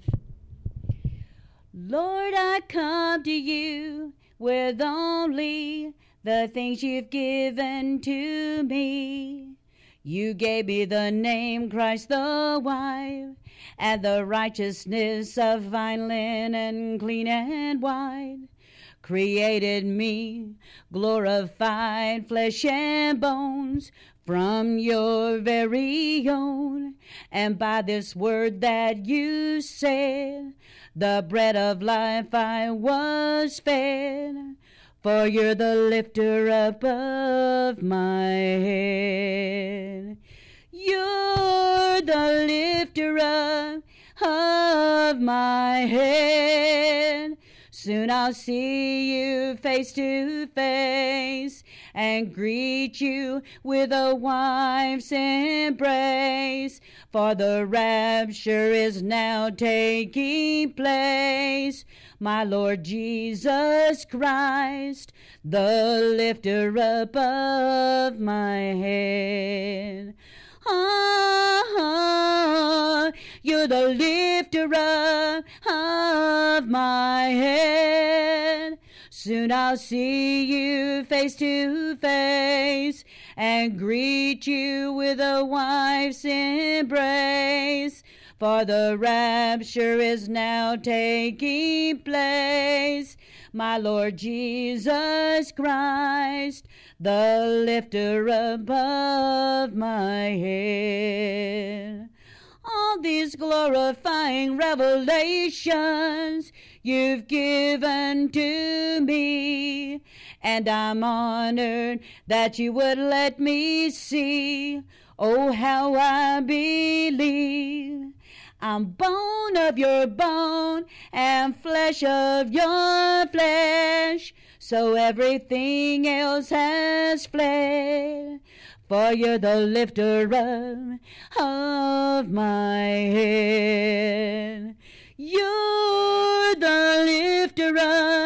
Lord, I come to you with only the things you've given to me. You gave me the name Christ the wife, and the righteousness of fine linen, clean and white. Created me, glorified flesh and bones, from your very own. And by this word that you said, the bread of life I was fed. For you're the lifter above my head. You're the lifter up of my head. Soon I'll see you face to face and greet you with a wife's embrace. For the rapture is now taking place. My Lord Jesus Christ, the lifter above my head. Ah, you're the lifter up of my head. Soon I'll see you face to face and greet you with a wife's embrace. For the rapture is now taking place. My Lord Jesus Christ, the lifter above my head. All these glorifying revelations you've given to me, and I'm honored that you would let me see. Oh, how I believe. I'm bone of your bone and flesh of your flesh, so everything else has fled. For you're the lifter of my head. You're the lifter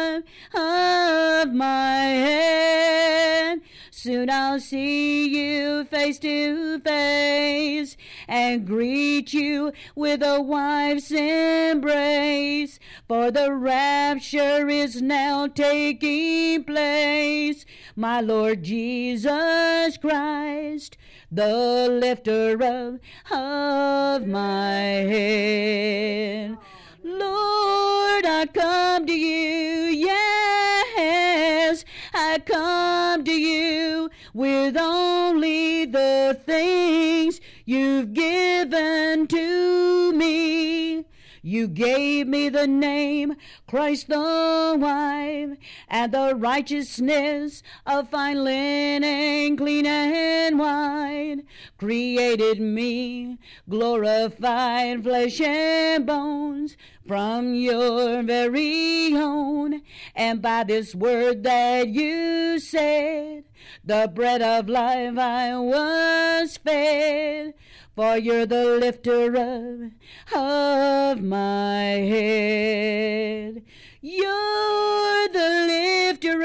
of my head. Soon I'll see you face to face and greet you with a wife's embrace. For the rapture is now taking place. My Lord Jesus Christ, the lifter of my head. Lord, I come to you, yes, I come to you with only the things you've given to me. You gave me the name Christ the wife, and the righteousness of fine linen, clean and white. Created me, glorified flesh and bones, from your very own. And by this word that you said, the bread of life I was fed. For you're the lifter of my head. You're the lifter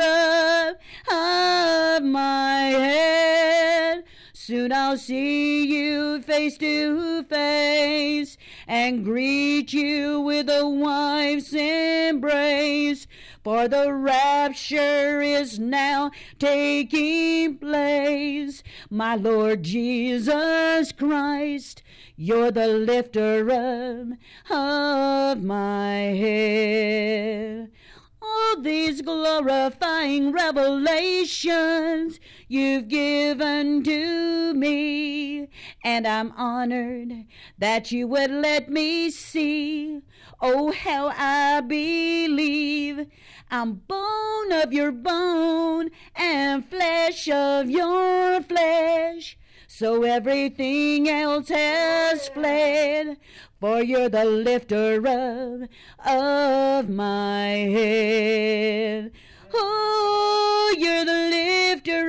of my head. Soon I'll see you face to face and greet you with a wife's embrace. For the rapture is now taking place. My Lord Jesus Christ, you're the lifter of my head. All these glorifying revelations you've given to me, and I'm honored that you would let me see. Oh, how I believe. I'm bone of your bone and flesh of your flesh, So everything else has fled, for you're the lifter of my head. Oh, you're the lifter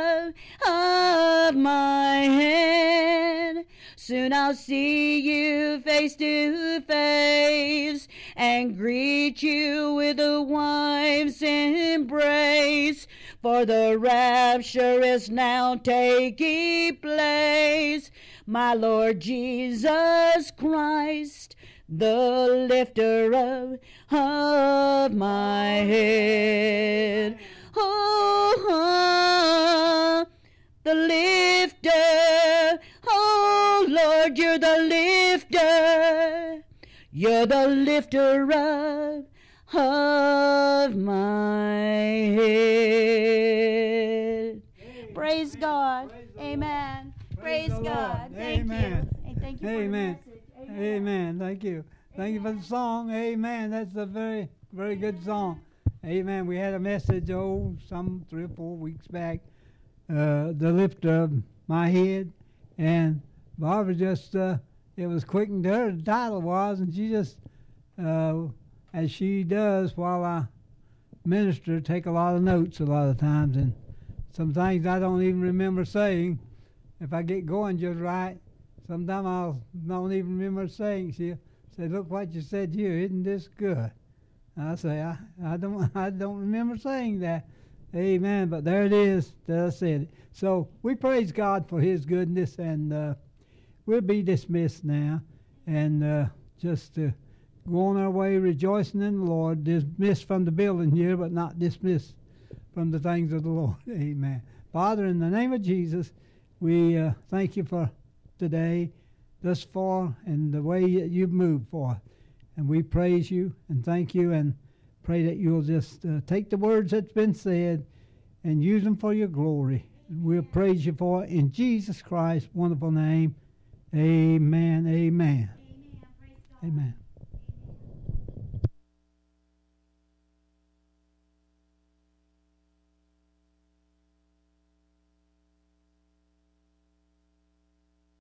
of my head. Soon I'll see you face to face and greet you with a wife's embrace. For the rapture is now taking place. My Lord Jesus Christ, the lifter of my head. Oh, the lifter. Oh, Lord, you're the lifter. You're the lifter of my head. Praise God. Amen. Praise God. Thank you. Thank you for the message. Amen. Thank you. Thank you for the song. Amen. That's a very, very good song. Amen. We had a message, some 3 or 4 weeks back, the lifter of my head, and Barbara just, it was quickened to her, the title was, and she just, as she does while I minister, take a lot of notes a lot of times, and some things I don't even remember saying. If I get going just right, sometimes I don't even remember saying. She'll say, "Look what you said here, isn't this good?" I say, I don't remember saying that. Amen. But there it is that I said it. So we praise God for His goodness, and we'll be dismissed now, and just go on our way rejoicing in the Lord. Dismissed from the building here, but not dismissed from the things of the Lord. Amen. Father, in the name of Jesus, we thank you for today, thus far, and the way you've moved for us. And we praise you and thank you and pray that you'll just take the words that's been said and use them for your glory. And we'll praise you for it in Jesus Christ's wonderful name. Amen. Amen. Amen.